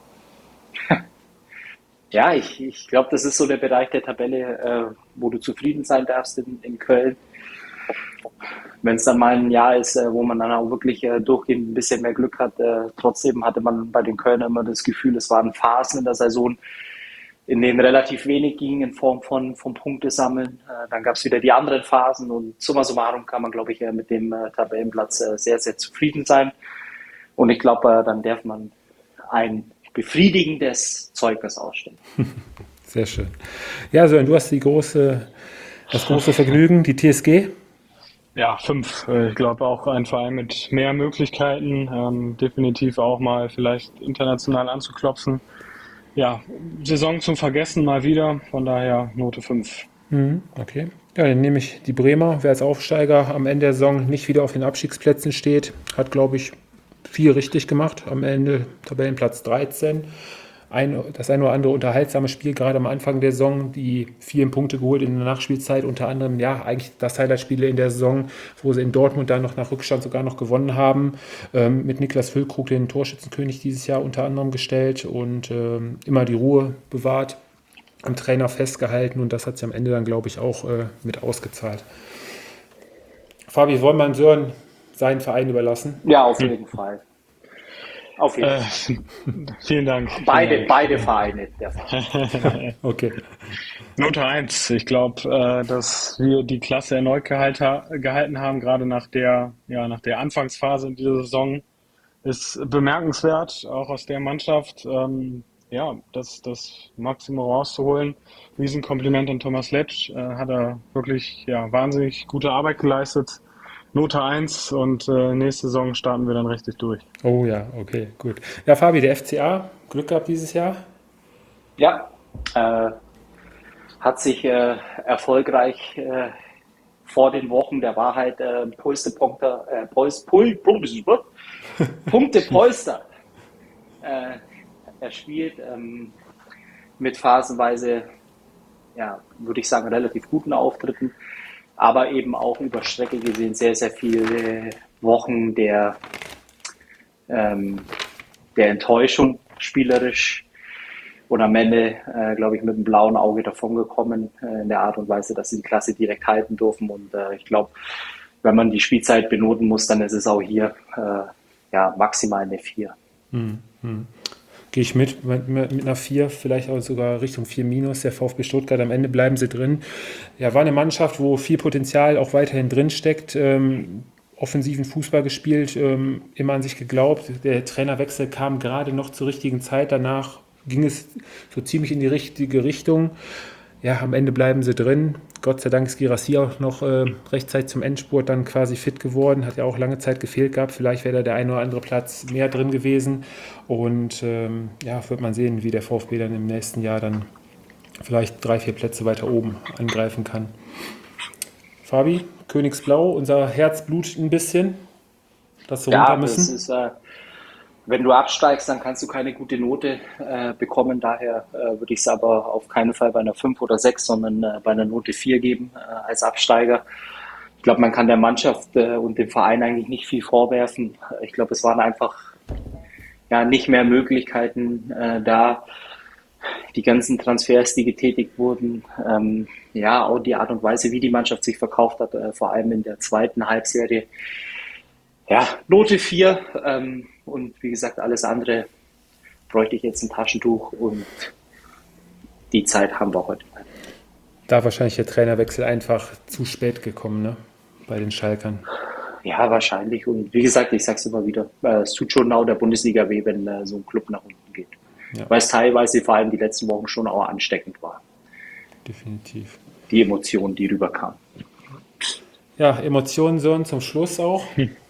Ja, ich, ich glaube, das ist so der Bereich der Tabelle, äh, wo du zufrieden sein darfst in, in Köln. Wenn es dann mal ein Jahr ist, äh, wo man dann auch wirklich äh, durchgehend ein bisschen mehr Glück hat, äh, trotzdem hatte man bei den Kölner immer das Gefühl, es waren Phasen in der Saison, in denen relativ wenig ging in Form von, von Punktesammeln. Äh, dann gab es wieder die anderen Phasen und summa summarum kann man, glaube ich, äh, mit dem äh, Tabellenplatz äh, sehr, sehr zufrieden sein. Und ich glaube, äh, dann darf man ein befriedigendes Zeugnis ausstellen. Sehr schön. Ja, Sören, du hast die große, das große Vergnügen, die T S G. Ja, fünf. Äh, Ich glaube auch ein Verein mit mehr Möglichkeiten, ähm, definitiv auch mal vielleicht international anzuklopfen. Ja, Saison zum Vergessen mal wieder, von daher Note fünf. Mhm, okay. Ja, dann nehme ich die Bremer. Wer als Aufsteiger am Ende der Saison nicht wieder auf den Abstiegsplätzen steht, hat, glaube ich, viel richtig gemacht. Am Ende Tabellenplatz dreizehn. Ein, das ein oder andere unterhaltsame Spiel, gerade am Anfang der Saison, die vielen Punkte geholt in der Nachspielzeit, unter anderem, ja, eigentlich das Highlight-Spiel in der Saison, wo sie in Dortmund dann noch nach Rückstand sogar noch gewonnen haben, ähm, mit Niklas Füllkrug, den Torschützenkönig dieses Jahr unter anderem gestellt und ähm, immer die Ruhe bewahrt, am Trainer festgehalten und das hat sich am Ende dann, glaube ich, auch äh, mit ausgezahlt. Fabi, wollen wir an Sören seinen Verein überlassen? Ja, auf jeden Fall. Auf jeden Äh, Fall. vielen Dank. Beide, Vielen Dank. beide Vereine. Der Verein. Okay. Note eins. Ich glaube, äh, dass wir die Klasse erneut gehalten, gehalten haben, gerade nach der, ja, nach der Anfangsphase in dieser Saison, ist bemerkenswert, auch aus der Mannschaft. Ähm, ja, das, das Maximum rauszuholen. Riesenkompliment an Thomas Letsch. Äh, hat er wirklich ja, wahnsinnig gute Arbeit geleistet. Note eins und äh, nächste Saison starten wir dann richtig durch. Oh ja, okay, gut. Ja, Fabi, der F C A, Glück gehabt dieses Jahr? Ja, äh, hat sich äh, erfolgreich äh, vor den Wochen der Wahrheit äh, Pulste, Punkte, äh, Puls, Pul, Pul, Punkte Polster äh, erspielt, ähm, mit phasenweise, ja, würde ich sagen, relativ guten Auftritten, aber eben auch über Strecke gesehen sehr, sehr viele Wochen der, ähm, der Enttäuschung spielerisch und am Ende, äh, glaube ich, mit einem blauen Auge davongekommen äh, in der Art und Weise, dass sie die Klasse direkt halten dürfen und äh, ich glaube, wenn man die Spielzeit benoten muss, dann ist es auch hier äh, ja, maximal eine vier. Hm, hm. Gehe ich mit, mit, mit einer vier, vielleicht auch sogar Richtung vier minus. Der VfB Stuttgart, am Ende bleiben sie drin. Ja, war eine Mannschaft, wo viel Potenzial auch weiterhin drin steckt. Ähm, offensiven Fußball gespielt, ähm, immer an sich geglaubt. Der Trainerwechsel kam gerade noch zur richtigen Zeit. Danach ging es so ziemlich in die richtige Richtung. Ja, am Ende bleiben sie drin. Gott sei Dank ist Girassi auch noch äh, rechtzeitig zum Endspurt dann quasi fit geworden. Hat ja auch lange Zeit gefehlt gehabt. Vielleicht wäre da der ein oder andere Platz mehr drin gewesen. Und ähm, ja, wird man sehen, wie der VfB dann im nächsten Jahr dann vielleicht drei, vier Plätze weiter oben angreifen kann. Fabi, Königsblau, unser Herz blutet ein bisschen, dass wir Ja, runter das müssen. ist, äh, wenn du absteigst, dann kannst du keine gute Note äh, bekommen. Daher äh, würde ich es aber auf keinen Fall bei einer fünf oder sechs, sondern äh, bei einer Note vier geben äh, als Absteiger. Ich glaube, man kann der Mannschaft äh, und dem Verein eigentlich nicht viel vorwerfen. Ich glaube, es waren einfach ja, nicht mehr Möglichkeiten äh, da. Die ganzen Transfers, die getätigt wurden, ähm, ja, auch die Art und Weise, wie die Mannschaft sich verkauft hat, äh, vor allem in der zweiten Halbserie. Ja, Note vier ähm, und wie gesagt, alles andere bräuchte ich jetzt ein Taschentuch und die Zeit haben wir heute. Da wahrscheinlich der Trainerwechsel einfach zu spät gekommen, ne? Bei den Schalkern. Ja, wahrscheinlich. Und wie gesagt, ich sag's immer wieder, äh, es tut schon auch der Bundesliga weh, wenn äh, so ein Club nach unten geht. Ja. Weil es teilweise vor allem die letzten Wochen schon auch ansteckend war. Definitiv. Die Emotionen, die rüberkamen. Ja, Emotionen Sören zum Schluss auch.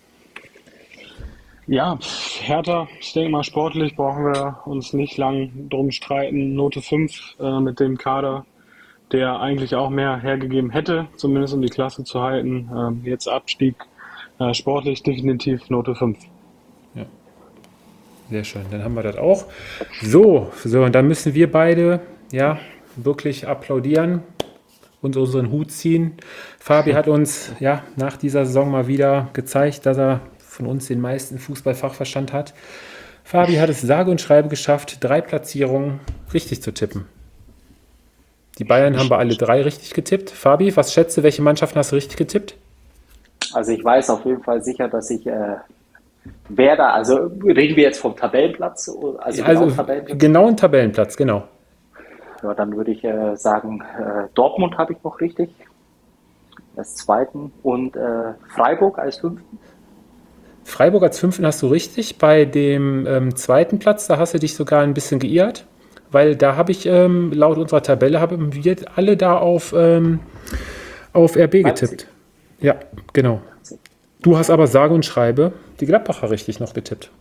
Ja, pf, Hertha, ich denke mal, sportlich brauchen wir uns nicht lang drum streiten. Note fünf äh, mit dem Kader, der eigentlich auch mehr hergegeben hätte, zumindest um die Klasse zu halten. Ähm, jetzt Abstieg, äh, sportlich definitiv Note fünf. Sehr schön, dann haben wir das auch. So, so, und dann müssen wir beide ja wirklich applaudieren und unseren Hut ziehen. Fabi hat uns ja nach dieser Saison mal wieder gezeigt, dass er von uns den meisten Fußballfachverstand hat. Fabi hat es sage und schreibe geschafft, drei Platzierungen richtig zu tippen. Die Bayern haben wir alle drei richtig getippt. Fabi, was schätzt du, welche Mannschaften hast du richtig getippt? Also ich weiß auf jeden Fall sicher, dass ich äh, wer da, also reden wir jetzt vom Tabellenplatz? Also, Also genau Tabellenplatz? genauen Tabellenplatz, genau. Ja, dann würde ich äh, sagen, äh, Dortmund habe ich noch richtig, als zweiten und äh, Freiburg als fünften. Freiburg als Fünften hast du richtig. Bei dem ähm, zweiten Platz, da hast du dich sogar ein bisschen geirrt, weil da habe ich ähm, laut unserer Tabelle haben wir alle da auf, ähm, auf R B Leipzig. getippt. Ja, genau. Du hast aber sage und schreibe die Gladbacher richtig noch getippt.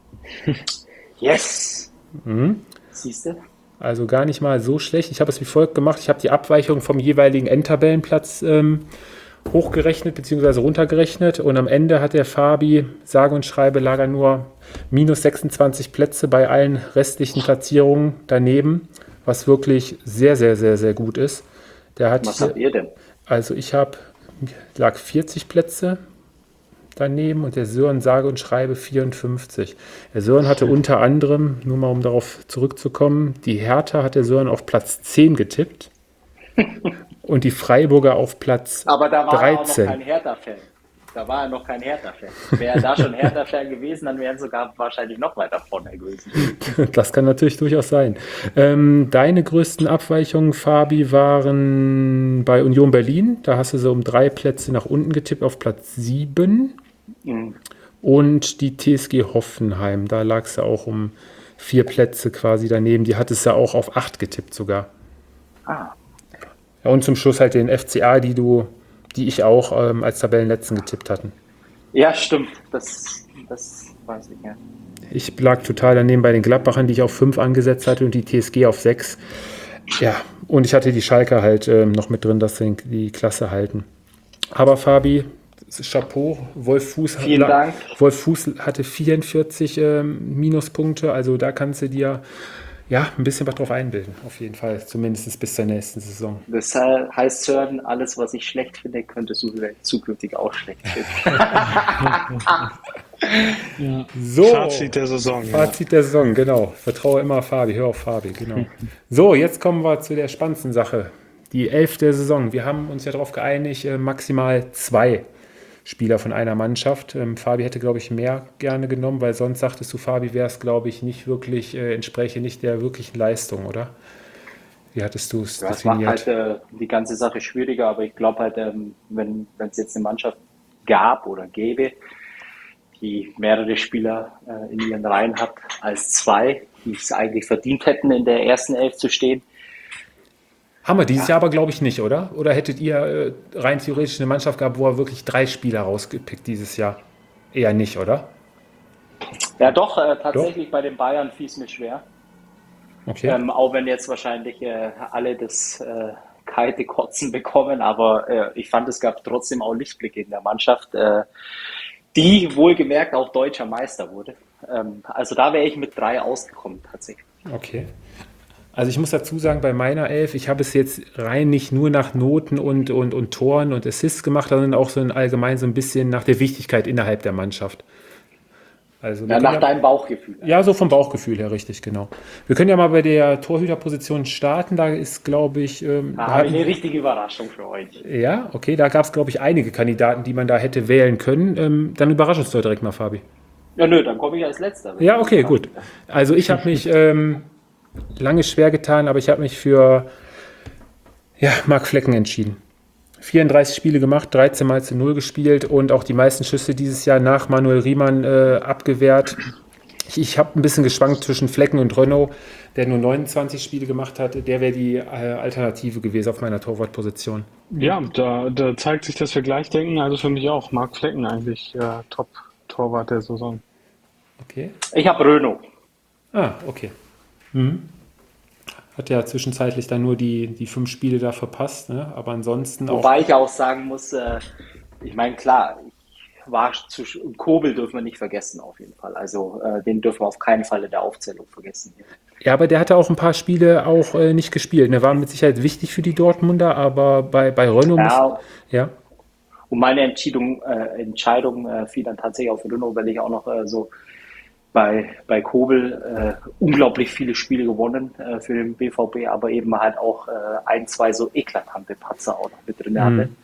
Yes! Mhm. Siehst du? Also gar nicht mal so schlecht. Ich habe es wie folgt gemacht. Ich habe die Abweichung vom jeweiligen Endtabellenplatz ähm, hochgerechnet bzw. runtergerechnet und am Ende hat der Fabi sage und schreibe lag er nur minus sechsundzwanzig Plätze bei allen restlichen Platzierungen daneben, was wirklich sehr, sehr, sehr, sehr gut ist. Der hat Was hier, habt ihr denn? also ich habe, lag vierzig Plätze daneben und der Sören sage und schreibe vierundfünfzig. Der Sören hatte unter anderem, nur mal um darauf zurückzukommen, die Hertha hat der Sören auf Platz zehn getippt und die Freiburger auf Platz Aber da war er auch noch dreizehn. kein Hertha-Fan. Da war er noch kein Hertha-Fan. Wäre er da schon Hertha-Fan gewesen, dann wären sogar wahrscheinlich noch weiter vorne gewesen. Das kann natürlich durchaus sein. Ähm, deine größten Abweichungen, Fabi, waren bei Union Berlin. Da hast du so um drei Plätze nach unten getippt auf Platz sieben. Mhm. Und die T S G Hoffenheim, da lag es ja auch um vier Plätze quasi daneben. Die hattest du ja auch auf acht getippt sogar. Ah, Ja, und zum Schluss halt den F C A, die du, die ich auch ähm, als Tabellenletzten getippt hatten. ja, stimmt. Das, das weiß ich ja. Ich lag total daneben bei den Gladbachern, die ich auf fünf angesetzt hatte und die T S G auf sechs. Ja, und ich hatte die Schalker halt ähm, noch mit drin, dass sie die Klasse halten. Aber Fabi, Chapeau, Wolf Fuß, Vielen Dank. Wolf Fuß hatte vierundvierzig ähm, Minuspunkte, also da kannst du dir ja ein bisschen was drauf einbilden, auf jeden Fall, zumindest bis zur nächsten Saison. Das heißt, Sören, alles, was ich schlecht finde, könntest du zukünftig auch schlecht finden. Ja. So, Fazit der Saison. Fazit der Saison, genau. Vertraue immer Fabi, hör auf Fabi, genau. So, jetzt kommen wir zu der spannendsten Sache. Die elfte Saison. Wir haben uns ja darauf geeinigt, äh, maximal zwei Spieler von einer Mannschaft. Ähm, Fabi hätte, glaube ich, mehr gerne genommen, weil sonst sagtest du, Fabi, wäre es, glaube ich, nicht wirklich, äh, entspräche nicht der wirklichen Leistung, oder? Wie hattest du es Ja, es macht definiert? halt äh, die ganze Sache schwieriger, aber ich glaube halt, ähm, wenn wenn es jetzt eine Mannschaft gab oder gäbe, die mehrere Spieler äh, in ihren Reihen hat als zwei, die es eigentlich verdient hätten, in der ersten Elf zu stehen. Haben wir dieses Jahr aber, glaube ich, nicht, oder? Oder hättet ihr äh, rein theoretisch eine Mannschaft gehabt, wo er wirklich drei Spieler rausgepickt dieses Jahr? Eher nicht, oder? Ja, doch, äh, tatsächlich bei den Bayern fiel es mir schwer. Okay. Ähm, auch wenn jetzt wahrscheinlich äh, alle das äh, kalte Kotzen bekommen, aber äh, ich fand, es gab trotzdem auch Lichtblicke in der Mannschaft, äh, die wohlgemerkt auch deutscher Meister wurde. Ähm, also da wäre ich mit drei ausgekommen tatsächlich. Okay. Also ich muss dazu sagen, bei meiner Elf, ich habe es jetzt rein nicht nur nach Noten und, und, und Toren und Assists gemacht, sondern auch so ein, allgemein so ein bisschen nach der Wichtigkeit innerhalb der Mannschaft. Also wir Ja, können nach ja, deinem Bauchgefühl. ja, so vom Bauchgefühl her, richtig, genau. Wir können ja mal bei der Torhüterposition starten. Da ist, glaube ich, ähm, Da da habe ich hatten- eine richtige Überraschung für euch. ja, okay, da gab es, glaube ich, einige Kandidaten, die man da hätte wählen können. Ähm, dann überrasch uns doch direkt mal, Fabi. Ja, nö, dann komme ich als Letzter. Ja, okay, gut. Also ich habe mich ähm, lange schwer getan, aber ich habe mich für ja, Marc Flecken entschieden. vierunddreißig Spiele gemacht, dreizehn Mal zu Null gespielt und auch die meisten Schüsse dieses Jahr nach Manuel Riemann äh, abgewehrt. Ich, ich habe ein bisschen geschwankt zwischen Flecken und Renault, der nur neunundzwanzig Spiele gemacht hat. Der wäre die äh, Alternative gewesen auf meiner Torwartposition. Ja, da, da zeigt sich, dass wir gleich denken. Also für mich auch. Marc Flecken eigentlich äh, Top-Torwart der Saison. Okay. Ich habe Renault. Ah, okay. Mhm. Hat ja zwischenzeitlich dann nur die, die fünf Spiele da verpasst, ne? Aber ansonsten auch. Wobei ich auch sagen muss, äh, ich meine, klar, ich war zu, Kobel dürfen wir nicht vergessen auf jeden Fall. Also äh, den dürfen wir auf keinen Fall in der Aufzählung vergessen. Ja, aber der hatte auch ein paar Spiele auch äh, nicht gespielt. Der war mit Sicherheit wichtig für die Dortmunder, aber bei, bei Renault muss, Ja, ja. und meine Entscheidung, äh, Entscheidung äh, fiel dann tatsächlich auf Renault, weil ich auch noch äh, so bei, bei Kobel äh, unglaublich viele Spiele gewonnen äh, für den B V B, aber eben halt auch äh, ein, zwei so eklatante Patzer auch noch mit drin hatte. Mhm.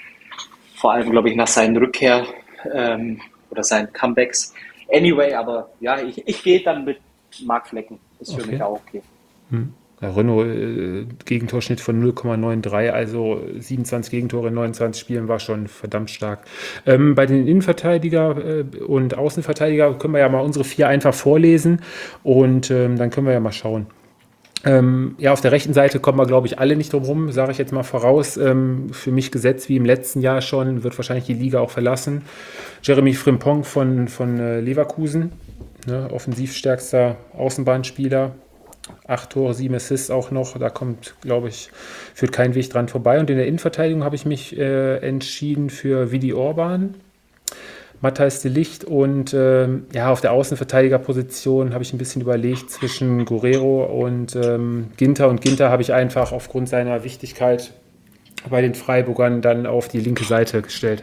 Vor allem, glaube ich, nach seinen Rückkehr ähm, oder seinen Comebacks. Anyway, aber ja, ich, ich gehe dann mit Marc Flecken. Ist für Okay. mich auch okay. Ja, Renault äh, Gegentorschnitt von null Komma dreiundneunzig, also siebenundzwanzig Gegentore in neunundzwanzig Spielen war schon verdammt stark. Ähm, bei den Innenverteidiger äh, und Außenverteidiger können wir ja mal unsere vier einfach vorlesen und ähm, dann können wir ja mal schauen. Ähm, ja, auf der rechten Seite kommen wir, glaube ich, alle nicht drum rum, sage ich jetzt mal voraus. Ähm, für mich gesetzt wie im letzten Jahr schon, wird wahrscheinlich die Liga auch verlassen. Jeremy Frimpong von, von äh, Leverkusen, ne, offensivstärkster Außenbahnspieler. Acht Tore, sieben Assists auch noch. Da kommt, glaube ich, führt kein Weg dran vorbei. Und in der Innenverteidigung habe ich mich äh, entschieden für Willi Orban, Matthijs de Ligt und ähm, ja, auf der Außenverteidigerposition habe ich ein bisschen überlegt zwischen Guerrero und ähm, Ginter. Und Ginter habe ich einfach aufgrund seiner Wichtigkeit bei den Freiburgern dann auf die linke Seite gestellt.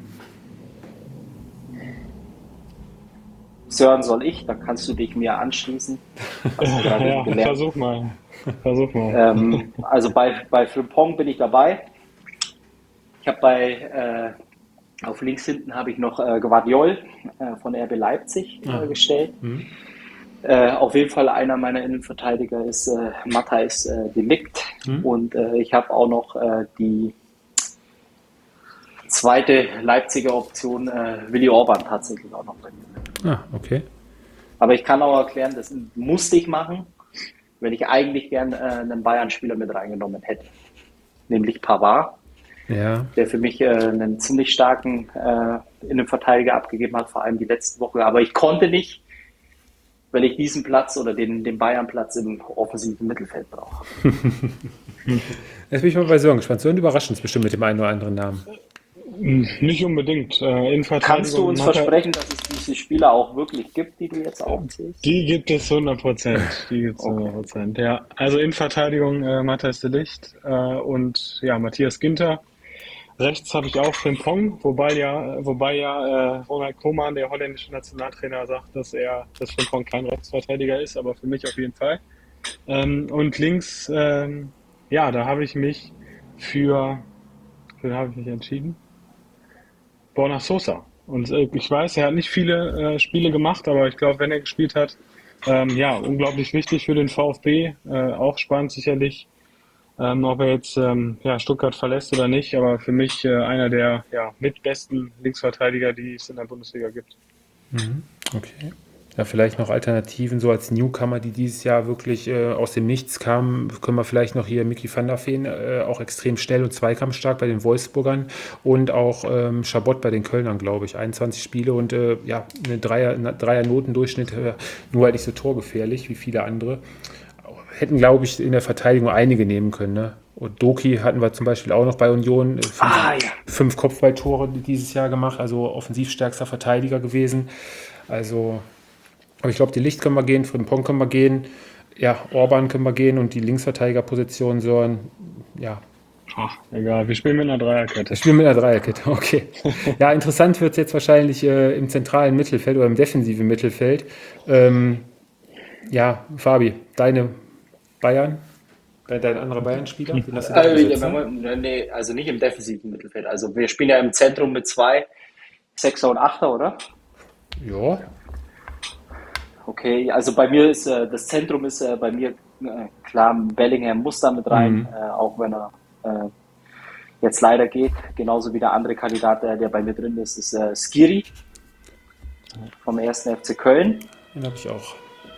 Sören, soll ich? Dann kannst du dich mir anschließen. Hast du gerade Ja, gelernt. versuch mal. Versuch mal. Ähm, also bei, bei Frimpong bin ich dabei. Ich habe bei, äh, auf links hinten habe ich noch äh, Gvardiol äh, von R B Leipzig äh, Ah. gestellt. Mhm. Äh, auf jeden Fall einer meiner Innenverteidiger ist äh, Matthijs äh, de Ligt. Mhm. Und äh, ich habe auch noch äh, die zweite Leipziger Option, äh, Willi Orban tatsächlich auch noch bei mir. Ah, okay. Aber ich kann auch erklären, das musste ich machen, wenn ich eigentlich gern äh, einen Bayern-Spieler mit reingenommen hätte. Nämlich Pavard, Ja. der für mich äh, einen ziemlich starken äh, Innenverteidiger abgegeben hat, vor allem die letzte Woche. Aber ich konnte nicht, weil ich diesen Platz oder den, den Bayern-Platz im offensiven Mittelfeld brauche. Jetzt bin ich mal bei Sören gespannt. Sören überrascht uns bestimmt mit dem einen oder anderen Namen. Nicht unbedingt. Äh, Innenverteidigung Kannst du uns Matta- versprechen, dass es diese Spieler auch wirklich gibt, die du jetzt aufzählst? Die gibt es hundert Prozent. Die gibt es hundert Prozent. Ja, also in Verteidigung äh, Matthijs de Ligt äh, und ja, Matthias Ginter. Rechts habe ich auch Frimpong, wobei ja, wobei ja äh, Ronald Koeman, der holländische Nationaltrainer, sagt, dass er, dass Frimpong kein Rechtsverteidiger ist, aber für mich auf jeden Fall. Ähm, und links, ähm, ja, da habe ich mich für, für wen habe ich mich entschieden? Borna Sosa. Und äh, ich weiß, er hat nicht viele äh, Spiele gemacht, aber ich glaube, wenn er gespielt hat, ähm, ja, unglaublich wichtig für den VfB. Äh, auch spannend sicherlich, ähm, ob er jetzt ähm, ja, Stuttgart verlässt oder nicht. Aber für mich äh, einer der ja, mitbesten Linksverteidiger, die es in der Bundesliga gibt. Okay. Ja, vielleicht noch Alternativen, so als Newcomer, die dieses Jahr wirklich äh, aus dem Nichts kamen, können wir vielleicht noch hier Micky van der Veen, äh, auch extrem schnell und zweikampfstark bei den Wolfsburgern und auch ähm, Chabot bei den Kölnern, glaube ich. einundzwanzig Spiele und äh, ja, eine Dreier, eine Dreier-Notendurchschnitt, äh, nur halt nicht so torgefährlich wie viele andere. Hätten, glaube ich, in der Verteidigung einige nehmen können. Ne? Und Doki hatten wir zum Beispiel auch noch bei Union. Fünf, Ah, ja. fünf Kopfballtore dieses Jahr gemacht, also offensivstärkster Verteidiger gewesen. Also, aber ich glaube, die Licht können wir gehen, Frimpong können wir gehen, ja, Orban können wir gehen und die Linksverteidigerposition Sören, ja. Ach, egal, wir spielen mit einer Dreierkette. Wir spielen mit einer Dreierkette, okay. Ja, interessant wird es jetzt wahrscheinlich äh, im zentralen Mittelfeld oder im defensiven Mittelfeld. Ähm, ja, Fabi, deine Bayern, dein anderer Bayern-Spieler? Den hast du da Also, besetzt, wenn ne? man- nee, also nicht im defensiven Mittelfeld. Also wir spielen ja im Zentrum mit zwei, Sechser und Achter, oder? Ja, Okay, also bei mir ist äh, das Zentrum ist äh, bei mir äh, klar, Bellingham muss da mit rein, Mhm. äh, auch wenn er äh, jetzt leider geht. Genauso wie der andere Kandidat, der, der bei mir drin ist, ist äh, Skiri vom ersten F C Köln. Den habe ich auch.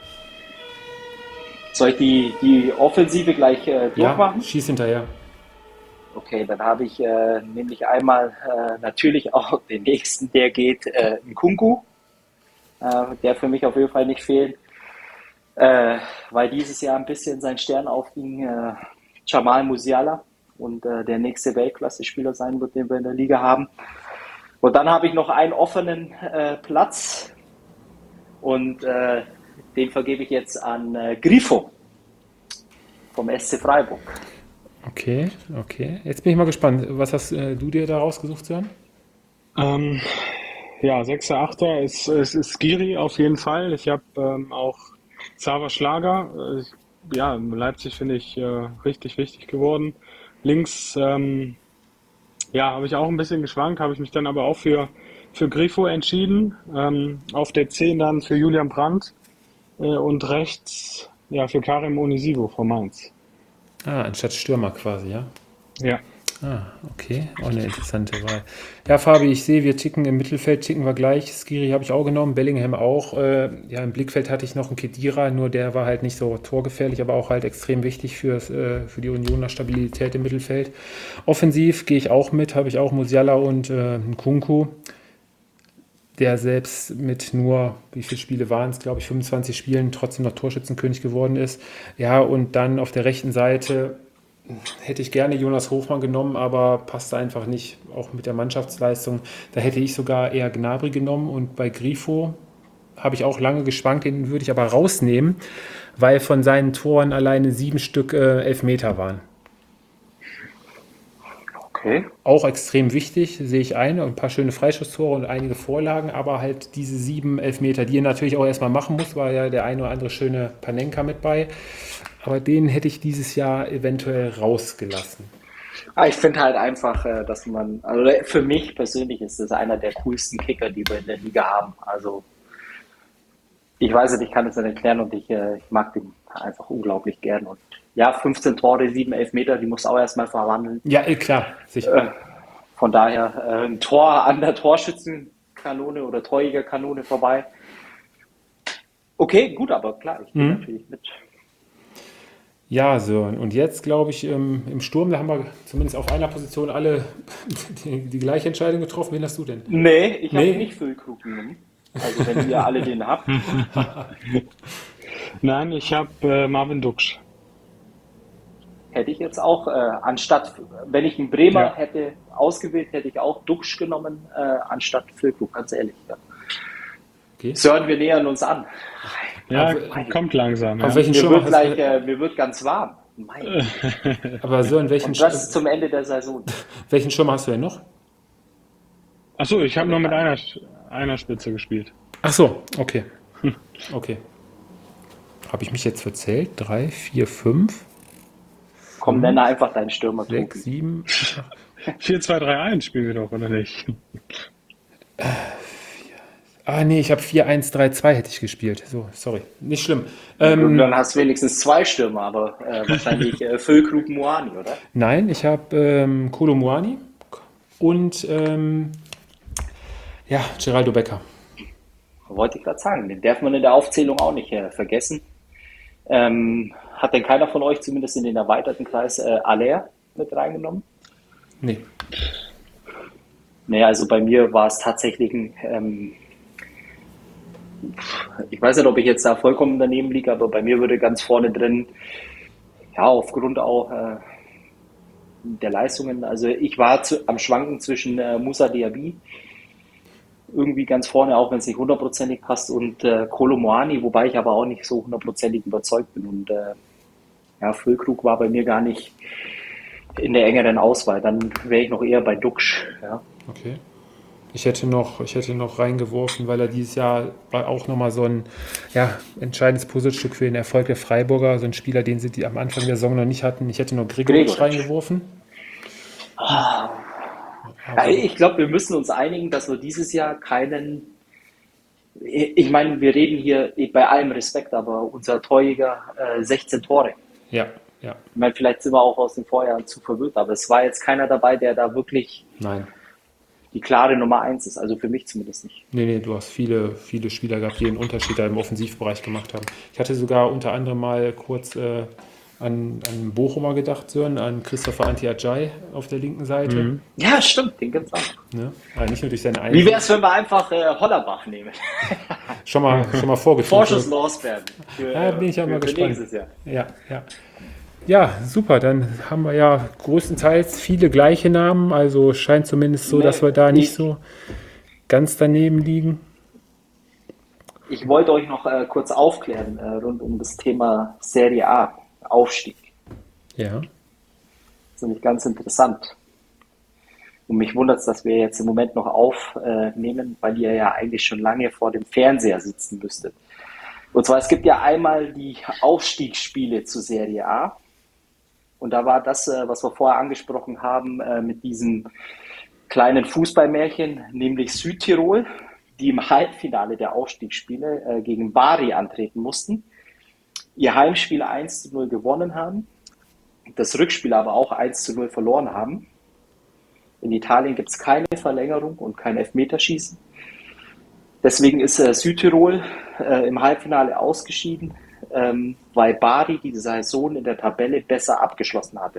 Soll ich die, die Offensive gleich äh, durchmachen? Ja, schieß hinterher. Okay, dann habe ich äh, nämlich einmal äh, natürlich auch den nächsten, der geht, äh, Nkunku, äh, der für mich auf jeden Fall nicht fehlt, äh, weil dieses Jahr ein bisschen sein Stern aufging, äh, Jamal Musiala und äh, der nächste Weltklasse-Spieler sein wird, den wir in der Liga haben. Und dann habe ich noch einen offenen äh, Platz und äh, den vergebe ich jetzt an äh, Grifo vom S C Freiburg. Okay, okay. Jetzt bin ich mal gespannt. Was hast äh, du dir da rausgesucht, Sören? Ähm, ja, sechster, achter ist, ist, ist Skiri auf jeden Fall. Ich habe ähm, auch Xaver Schlager. Äh, ich, ja, in Leipzig finde ich äh, richtig wichtig geworden. Links, ähm, ja, habe ich auch ein bisschen geschwankt, habe ich mich dann aber auch für, für Grifo entschieden. Ähm, auf der zehn dann für Julian Brandt äh, und rechts ja, für Karim Onisivo von Mainz. Ah, anstatt Stürmer quasi, ja? Ja. Ah, okay. Auch eine interessante Wahl. Ja, Fabi, ich sehe, wir ticken im Mittelfeld, ticken wir gleich. Skiri habe ich auch genommen, Bellingham auch. Äh, ja, im Blickfeld hatte ich noch einen Khedira, nur der war halt nicht so torgefährlich, aber auch halt extrem wichtig fürs, äh, für die Unioner Stabilität im Mittelfeld. Offensiv gehe ich auch mit, habe ich auch Musiala und äh, Nkunku, der selbst mit nur, wie viele Spiele waren es, glaube ich, fünfundzwanzig Spielen trotzdem noch Torschützenkönig geworden ist. Ja, und dann auf der rechten Seite hätte ich gerne Jonas Hofmann genommen, aber passte einfach nicht, auch mit der Mannschaftsleistung. Da hätte ich sogar eher Gnabry genommen und bei Grifo habe ich auch lange geschwankt, den würde ich aber rausnehmen, weil von seinen Toren alleine sieben Stück äh, Elfmeter waren. Okay. Auch extrem wichtig, sehe ich ein. Ein paar schöne Freistoßtore und einige Vorlagen, aber halt diese sieben Elfmeter, die er natürlich auch erstmal machen muss, war ja der eine oder andere schöne Panenka mit bei. Aber den hätte ich dieses Jahr eventuell rausgelassen. Ah, ich finde halt einfach, äh, dass man, also für mich persönlich ist das einer der coolsten Kicker, die wir in der Liga haben. Also ich weiß nicht, ich kann es nicht erklären und ich, äh, ich mag den einfach unglaublich gern. Und ja, fünfzehn Tore, sieben Elfmeter, die muss auch erstmal verwandeln. Ja, eh, klar, sicher. Äh, von daher äh, ein Tor an der Torschützenkanone oder Torjägerkanone vorbei. Okay, gut, aber klar, ich gehe Mhm. natürlich mit. Ja, so, und jetzt glaube ich, ähm, im Sturm, da haben wir zumindest auf einer Position alle die, die gleiche Entscheidung getroffen. Wen hast du denn? Nee, ich Nee. habe nicht Füllkrug genommen. Also wenn ihr alle den habt. Nein, ich habe äh, Marvin Duksch. Hätte ich jetzt auch, äh, anstatt, wenn ich einen Bremer Ja. hätte ausgewählt, hätte ich auch Duxch genommen, äh, anstatt Füllkrug, ganz ehrlich. Ja. Okay. Sören, wir nähern uns an. Ja, Auf- kommt langsam. Auf Ja. welchen Mir Stürmer wird, hast gleich, du? äh, mir wird ganz warm. Mein. Aber so, in welchen, Und das Sch- zum Ende der Saison. welchen Stürmer hast du denn noch? Achso, ich habe nur mit einer, einer Spitze gespielt. Ach so, okay. Okay. Habe ich mich jetzt verzählt? Drei, vier, fünf, Komm, nenne einfach deinen Stürmer. sechs, Tobi. sieben. vier zwei drei eins spielen wir doch, oder nicht? Ah, nee, ich habe vier eins drei zwei hätte ich gespielt. So, sorry. Nicht schlimm. Und Ähm, dann hast du wenigstens zwei Stürmer, aber äh, wahrscheinlich äh, Füllkrug Moani, oder? nein, ich habe ähm, Kolo Muani und ähm, ja, Geraldo Becker. Wollte ich gerade sagen, den darf man in der Aufzählung auch nicht äh, vergessen. Ähm, hat denn keiner von euch zumindest in den erweiterten Kreis äh, Aller mit reingenommen? Nee. Nee, also bei mir war es tatsächlich ein, ähm, ich weiß nicht, ob ich jetzt da vollkommen daneben liege, aber bei mir würde ganz vorne drin, ja, aufgrund auch äh, der Leistungen, also ich war zu, am Schwanken zwischen äh, Moussa Diaby, irgendwie ganz vorne, auch wenn es nicht hundertprozentig passt, und äh, Kolo Muani, wobei ich aber auch nicht so hundertprozentig überzeugt bin. Und äh, ja, Füllkrug war bei mir gar nicht in der engeren Auswahl. Dann wäre ich noch eher bei Duxch. Ja. Okay. Ich hätte noch, ich hätte noch reingeworfen, weil er dieses Jahr war auch nochmal so ein ja, entscheidendes Puzzlestück für den Erfolg der Freiburger, so ein Spieler, den sie die am Anfang der Saison noch nicht hatten. Ich hätte noch Gregoritsch Gregoritsch. reingeworfen. Ja, ich glaube, wir müssen uns einigen, dass wir dieses Jahr keinen. Ich meine, wir reden hier bei allem Respekt, aber unser Torjäger äh, sechzehn Tore. Ja, Ja. Ich meine, vielleicht sind wir auch aus den Vorjahren zu verwirrt, aber es war jetzt keiner dabei, der da wirklich Nein. die klare Nummer eins ist, also für mich zumindest nicht. Nee, nee, du hast viele, viele Spieler gehabt, die einen Unterschied da im Offensivbereich gemacht haben. Ich hatte sogar unter anderem mal kurz äh, an, an Bochumer gedacht, Sören, an Christopher Anti-Ajay auf der linken Seite. Mhm. Ja, stimmt, den gibt's auch. Ne? Aber nicht nur durch seine Wie wäre es, wenn wir einfach äh, Hollerbach nehmen? Schon mal, schon mal vorgeführt. Vorschusslosbergen. Für, Ja, bin ich ja für, mal für gespannt. nächstes Jahr. Ja, ja. Ja, super. Dann haben wir ja größtenteils viele gleiche Namen. Also scheint zumindest so, Nee, dass wir da nicht ich- so ganz daneben liegen. Ich wollte euch noch äh, kurz aufklären äh, rund um das Thema Serie A, Aufstieg. Ja. Das ist nämlich ganz interessant. Und mich wundert es, dass wir jetzt im Moment noch aufnehmen, weil ihr ja eigentlich schon lange vor dem Fernseher sitzen müsstet. Und zwar, es gibt ja einmal die Aufstiegsspiele zur Serie A. Und da war das, äh, was wir vorher angesprochen haben, äh, mit diesem kleinen Fußballmärchen, nämlich Südtirol, die im Halbfinale der Aufstiegsspiele äh, gegen Bari antreten mussten, ihr Heimspiel eins zu null gewonnen haben, das Rückspiel aber auch eins zu null verloren haben. In Italien gibt es keine Verlängerung und kein Elfmeterschießen. Deswegen ist äh, Südtirol äh, im Halbfinale ausgeschieden, ähm, weil Bari die Saison in der Tabelle besser abgeschlossen hatte.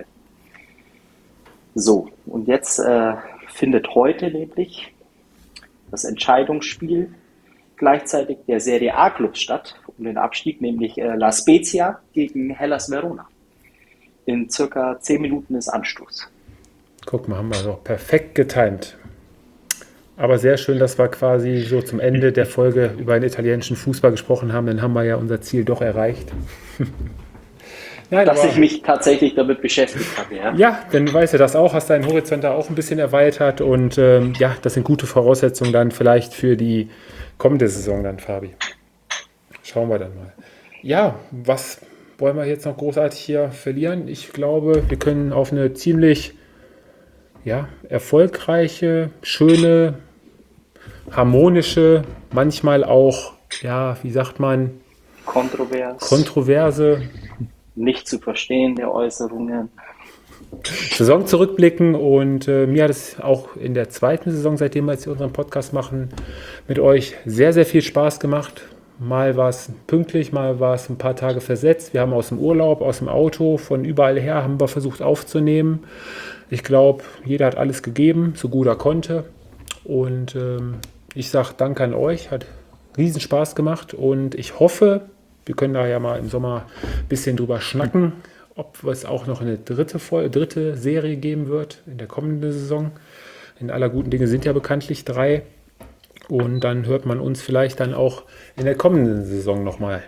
So, und jetzt äh, findet heute nämlich das Entscheidungsspiel gleichzeitig der Serie A-Clubs statt, um den Abstieg, nämlich äh, La Spezia gegen Hellas Verona. In circa zehn Minuten ist Anstoß. Guck mal, haben wir doch perfekt getimt. Aber sehr schön, dass wir quasi so zum Ende der Folge über den italienischen Fußball gesprochen haben. Dann haben wir ja unser Ziel doch erreicht. Nein, Dass aber, ich mich tatsächlich damit beschäftigt habe. Ja? ja, dann weißt du das auch, hast deinen Horizont da auch ein bisschen erweitert. Und ähm, ja, das sind gute Voraussetzungen dann vielleicht für die kommende Saison dann, Fabi. Schauen wir dann mal. Ja, was wollen wir jetzt noch großartig hier verlieren? Ich glaube, wir können auf eine ziemlich ja, erfolgreiche, schöne, harmonische, manchmal auch, ja, wie sagt man, Kontrovers, kontroverse nicht zu verstehende Äußerungen. Saison zurückblicken. Und äh, mir hat es auch in der zweiten Saison, seitdem wir jetzt unseren Podcast machen, mit euch sehr, sehr viel Spaß gemacht. Mal war es pünktlich, mal war es ein paar Tage versetzt. Wir haben aus dem Urlaub, aus dem Auto, von überall her haben wir versucht aufzunehmen. Ich glaube, jeder hat alles gegeben, so gut er konnte. Und ähm, ich sage danke an euch, hat riesen Spaß gemacht. Und ich hoffe, wir können da ja mal im Sommer ein bisschen drüber schnacken, ob es auch noch eine dritte, Vol- dritte Serie geben wird in der kommenden Saison. In aller guten Dinge sind ja bekanntlich drei. Und dann hört man uns vielleicht dann auch in der kommenden Saison nochmal.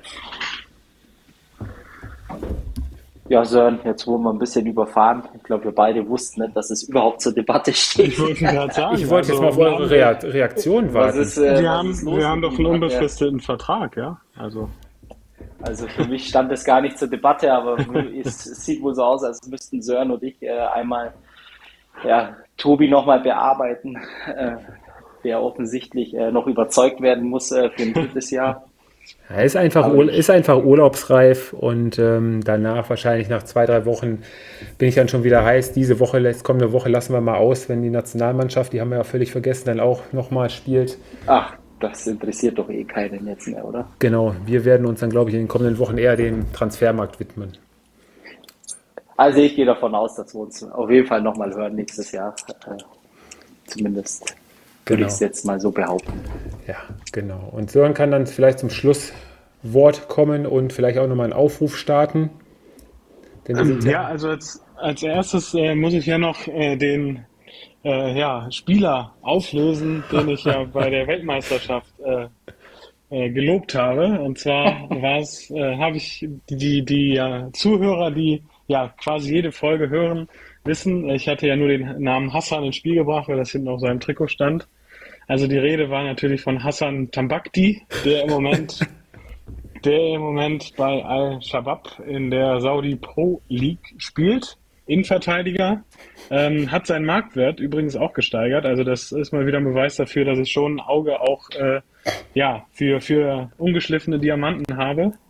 Ja, Sören, jetzt wurden wir ein bisschen überfahren. Ich glaube, wir beide wussten nicht, dass es überhaupt zur Debatte steht. Ich wollte gerade sagen. Ich wollte jetzt also, mal auf wir eure haben- Rea- Reaktion Was warten. ist, äh, Wir was haben, ist los wir haben mit doch ihm? einen Hat er- unbefristeten Vertrag, ja? Also, Also für mich stand das gar nicht zur Debatte, aber es, es sieht wohl so aus, als müssten Sören und ich äh, einmal ja, Tobi nochmal bearbeiten, äh, der offensichtlich äh, noch überzeugt werden muss äh, für ein drittes Jahr. Er ist einfach, Aber Ur- ich- ist einfach urlaubsreif und ähm, danach, wahrscheinlich nach zwei, drei Wochen, bin ich dann schon wieder heiß. Diese Woche, jetzt kommende Woche lassen wir mal aus, wenn die Nationalmannschaft, die haben wir ja völlig vergessen, dann auch nochmal spielt. Ach, das interessiert doch eh keinen jetzt mehr, oder? Genau, wir werden uns dann, glaube ich, in den kommenden Wochen eher dem Transfermarkt widmen. Also ich gehe davon aus, dass wir uns auf jeden Fall nochmal hören nächstes Jahr. Äh, zumindest würde Genau. ich es jetzt mal so behaupten. Ja, genau. Und Sören kann dann vielleicht zum Schlusswort kommen und vielleicht auch nochmal einen Aufruf starten. Denn wir sind ja, also als, als erstes äh, muss ich ja noch äh, den äh, ja, Spieler auflösen, den ich ja bei der Weltmeisterschaft äh, äh, gelobt habe. Und zwar war es, äh, habe ich die, die, die ja, Zuhörer, die ja quasi jede Folge hören, wissen, ich hatte ja nur den Namen Hassan ins Spiel gebracht, weil das hinten auf seinem Trikot stand. Also die Rede war natürlich von Hassan Tambakti, der im Moment, der im Moment bei Al-Shabaab in der Saudi Pro League spielt, Innenverteidiger, ähm, hat seinen Marktwert übrigens auch gesteigert. Also das ist mal wieder ein Beweis dafür, dass ich schon ein Auge auch äh, ja, für, für ungeschliffene Diamanten habe.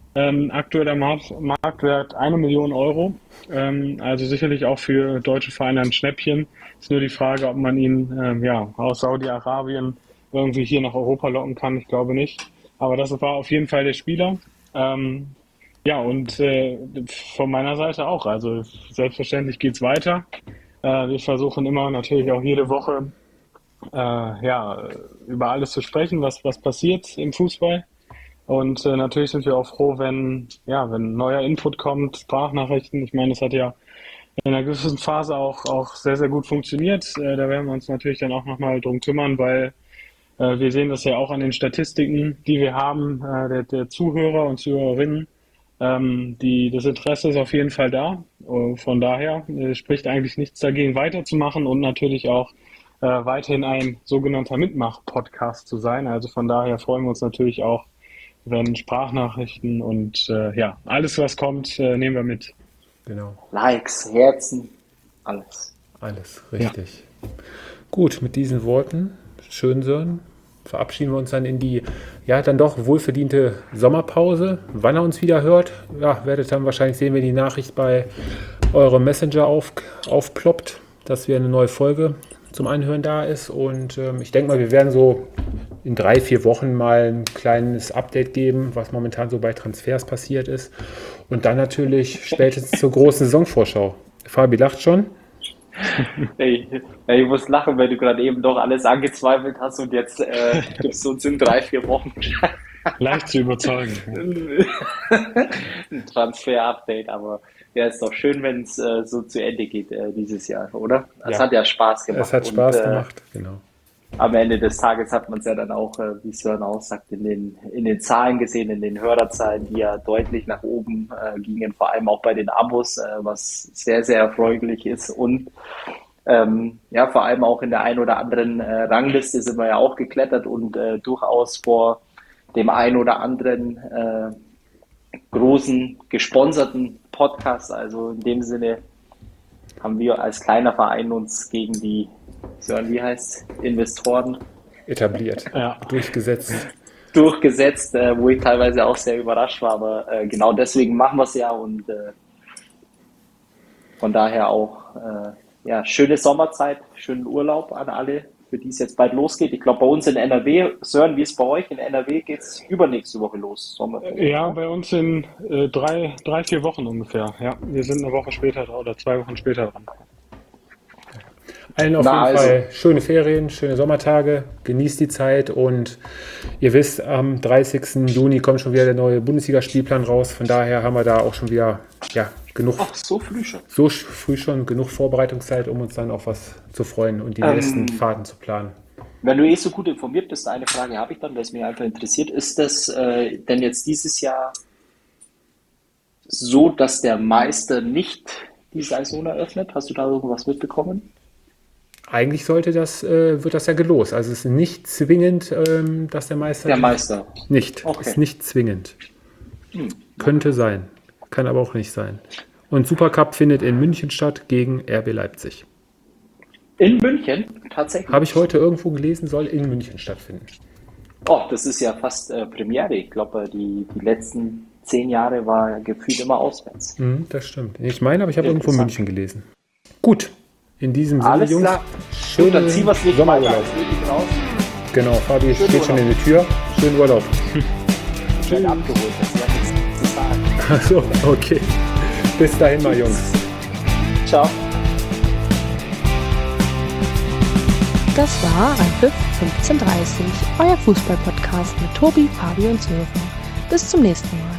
Ähm, aktueller Markt, Marktwert eine Million Euro. Ähm, also sicherlich auch für deutsche Vereine ein Schnäppchen. Ist nur die Frage, ob man ihn ähm, ja, aus Saudi-Arabien irgendwie hier nach Europa locken kann. Ich glaube nicht. Aber das war auf jeden Fall der Spieler. Ähm, ja, und äh, von meiner Seite auch. Also selbstverständlich geht's weiter. Äh, wir versuchen immer natürlich auch jede Woche äh, ja, über alles zu sprechen, was, was passiert im Fußball. Und äh, natürlich sind wir auch froh, wenn, ja, wenn neuer Input kommt, Sprachnachrichten. Ich meine, das hat ja in einer gewissen Phase auch, auch sehr, sehr gut funktioniert. Äh, da werden wir uns natürlich dann auch nochmal drum kümmern, weil äh, wir sehen das ja auch an den Statistiken, die wir haben, äh, der, der Zuhörer und Zuhörerinnen. Ähm, die, das Interesse ist auf jeden Fall da. Uh, von daher äh, spricht eigentlich nichts dagegen, weiterzumachen und natürlich auch äh, weiterhin ein sogenannter Mitmach-Podcast zu sein. Also von daher freuen wir uns natürlich auch, wenn Sprachnachrichten und äh, ja, alles, was kommt, äh, nehmen wir mit. Genau. Likes, Herzen, alles. Alles, richtig. Ja. Gut, mit diesen Worten, schön Sören, verabschieden wir uns dann in die, ja, dann doch wohlverdiente Sommerpause. Wann er uns wieder hört, ja, werdet dann wahrscheinlich sehen, wenn die Nachricht bei eurem Messenger auf, aufploppt, dass wir eine neue Folge zum Anhören da ist. Und ähm, ich denke mal, wir werden so in drei, vier Wochen mal ein kleines Update geben, was momentan so bei Transfers passiert ist. Und dann natürlich spätestens zur großen Saisonvorschau. Fabi lacht schon. Hey, hey, ich muss lachen, weil du gerade eben doch alles angezweifelt hast und jetzt äh, gibst du uns in drei, vier Wochen leicht zu überzeugen. Ein Transfer-Update, aber ja, ist doch schön, wenn es äh, so zu Ende geht äh, dieses Jahr, oder? Es Ja. hat ja Spaß gemacht. Es hat Spaß und, äh, gemacht, genau. Am Ende des Tages hat man es ja dann auch, äh, wie Sören auch sagt, in den, in den Zahlen gesehen, in den Hörerzahlen, die ja deutlich nach oben äh, gingen, vor allem auch bei den Abos, äh, was sehr, sehr erfreulich ist. Und ähm, ja, vor allem auch in der einen oder anderen äh, Rangliste sind wir ja auch geklettert und äh, durchaus vor dem einen oder anderen äh, großen gesponserten Podcast. Also in dem Sinne haben wir als kleiner Verein uns gegen die, Sören, wie heißt Investoren Etabliert, Ja. durchgesetzt. durchgesetzt, äh, wo ich teilweise auch sehr überrascht war. Aber äh, genau deswegen machen wir es ja und äh, von daher auch äh, ja, schöne Sommerzeit, schönen Urlaub an alle, für die es jetzt bald losgeht. Ich glaube, bei uns in N R W, Sören, wie ist es bei euch? In N R W geht es übernächste Woche los. Sommerferien. Ja, bei uns in äh, drei, drei, vier Wochen ungefähr. Ja, wir sind eine Woche später dran oder zwei Wochen später dran. Allen auf Na, jeden also- Fall schöne Ferien, schöne Sommertage, genießt die Zeit und ihr wisst, am dreißigsten Juni kommt schon wieder der neue Bundesligaspielplan raus. Von daher haben wir da auch schon wieder ja, genug, Ach, so früh schon. so sch- früh schon genug Vorbereitungszeit, um uns dann auf was zu freuen und die Ähm, nächsten Fahrten zu planen. Wenn du eh so gut informiert bist, eine Frage habe ich dann, weil es mich einfach interessiert. Ist das äh, denn jetzt dieses Jahr so, dass der Meister nicht die Saison eröffnet? Hast du da irgendwas mitbekommen? Eigentlich sollte das, äh, wird das ja gelost. Also es ist nicht zwingend, ähm, dass der Meister... Der Meister. Nicht, Okay. ist nicht zwingend. Hm. Könnte sein, kann aber auch nicht sein. Und Supercup findet in München statt gegen R B Leipzig. In München? Tatsächlich? Habe ich heute irgendwo gelesen, soll in München stattfinden. Oh, das ist ja fast äh, Premiere. Ich glaube, die, die letzten zehn Jahre war gefühlt immer auswärts. Mhm, das stimmt. Ich meine, aber ich habe irgendwo Interessant. München gelesen. Gut, in diesem Sinne, Alles Jungs, klar. Gut, dann ziehen wir es schönen nicht weiter. Sommerurlaub. als wirklich raus. Genau, Fabi Schönen steht schon in der Tür. Schönen Urlaub. Ich werde abgeholt. Das ist ja nichts zu sagen. Achso, okay. Bis dahin mal, Jungs. Ciao. Das war Anpfiff fünfzehn Uhr dreißig, euer Fußball-Podcast mit Tobi, Fabi und Sören. Bis zum nächsten Mal.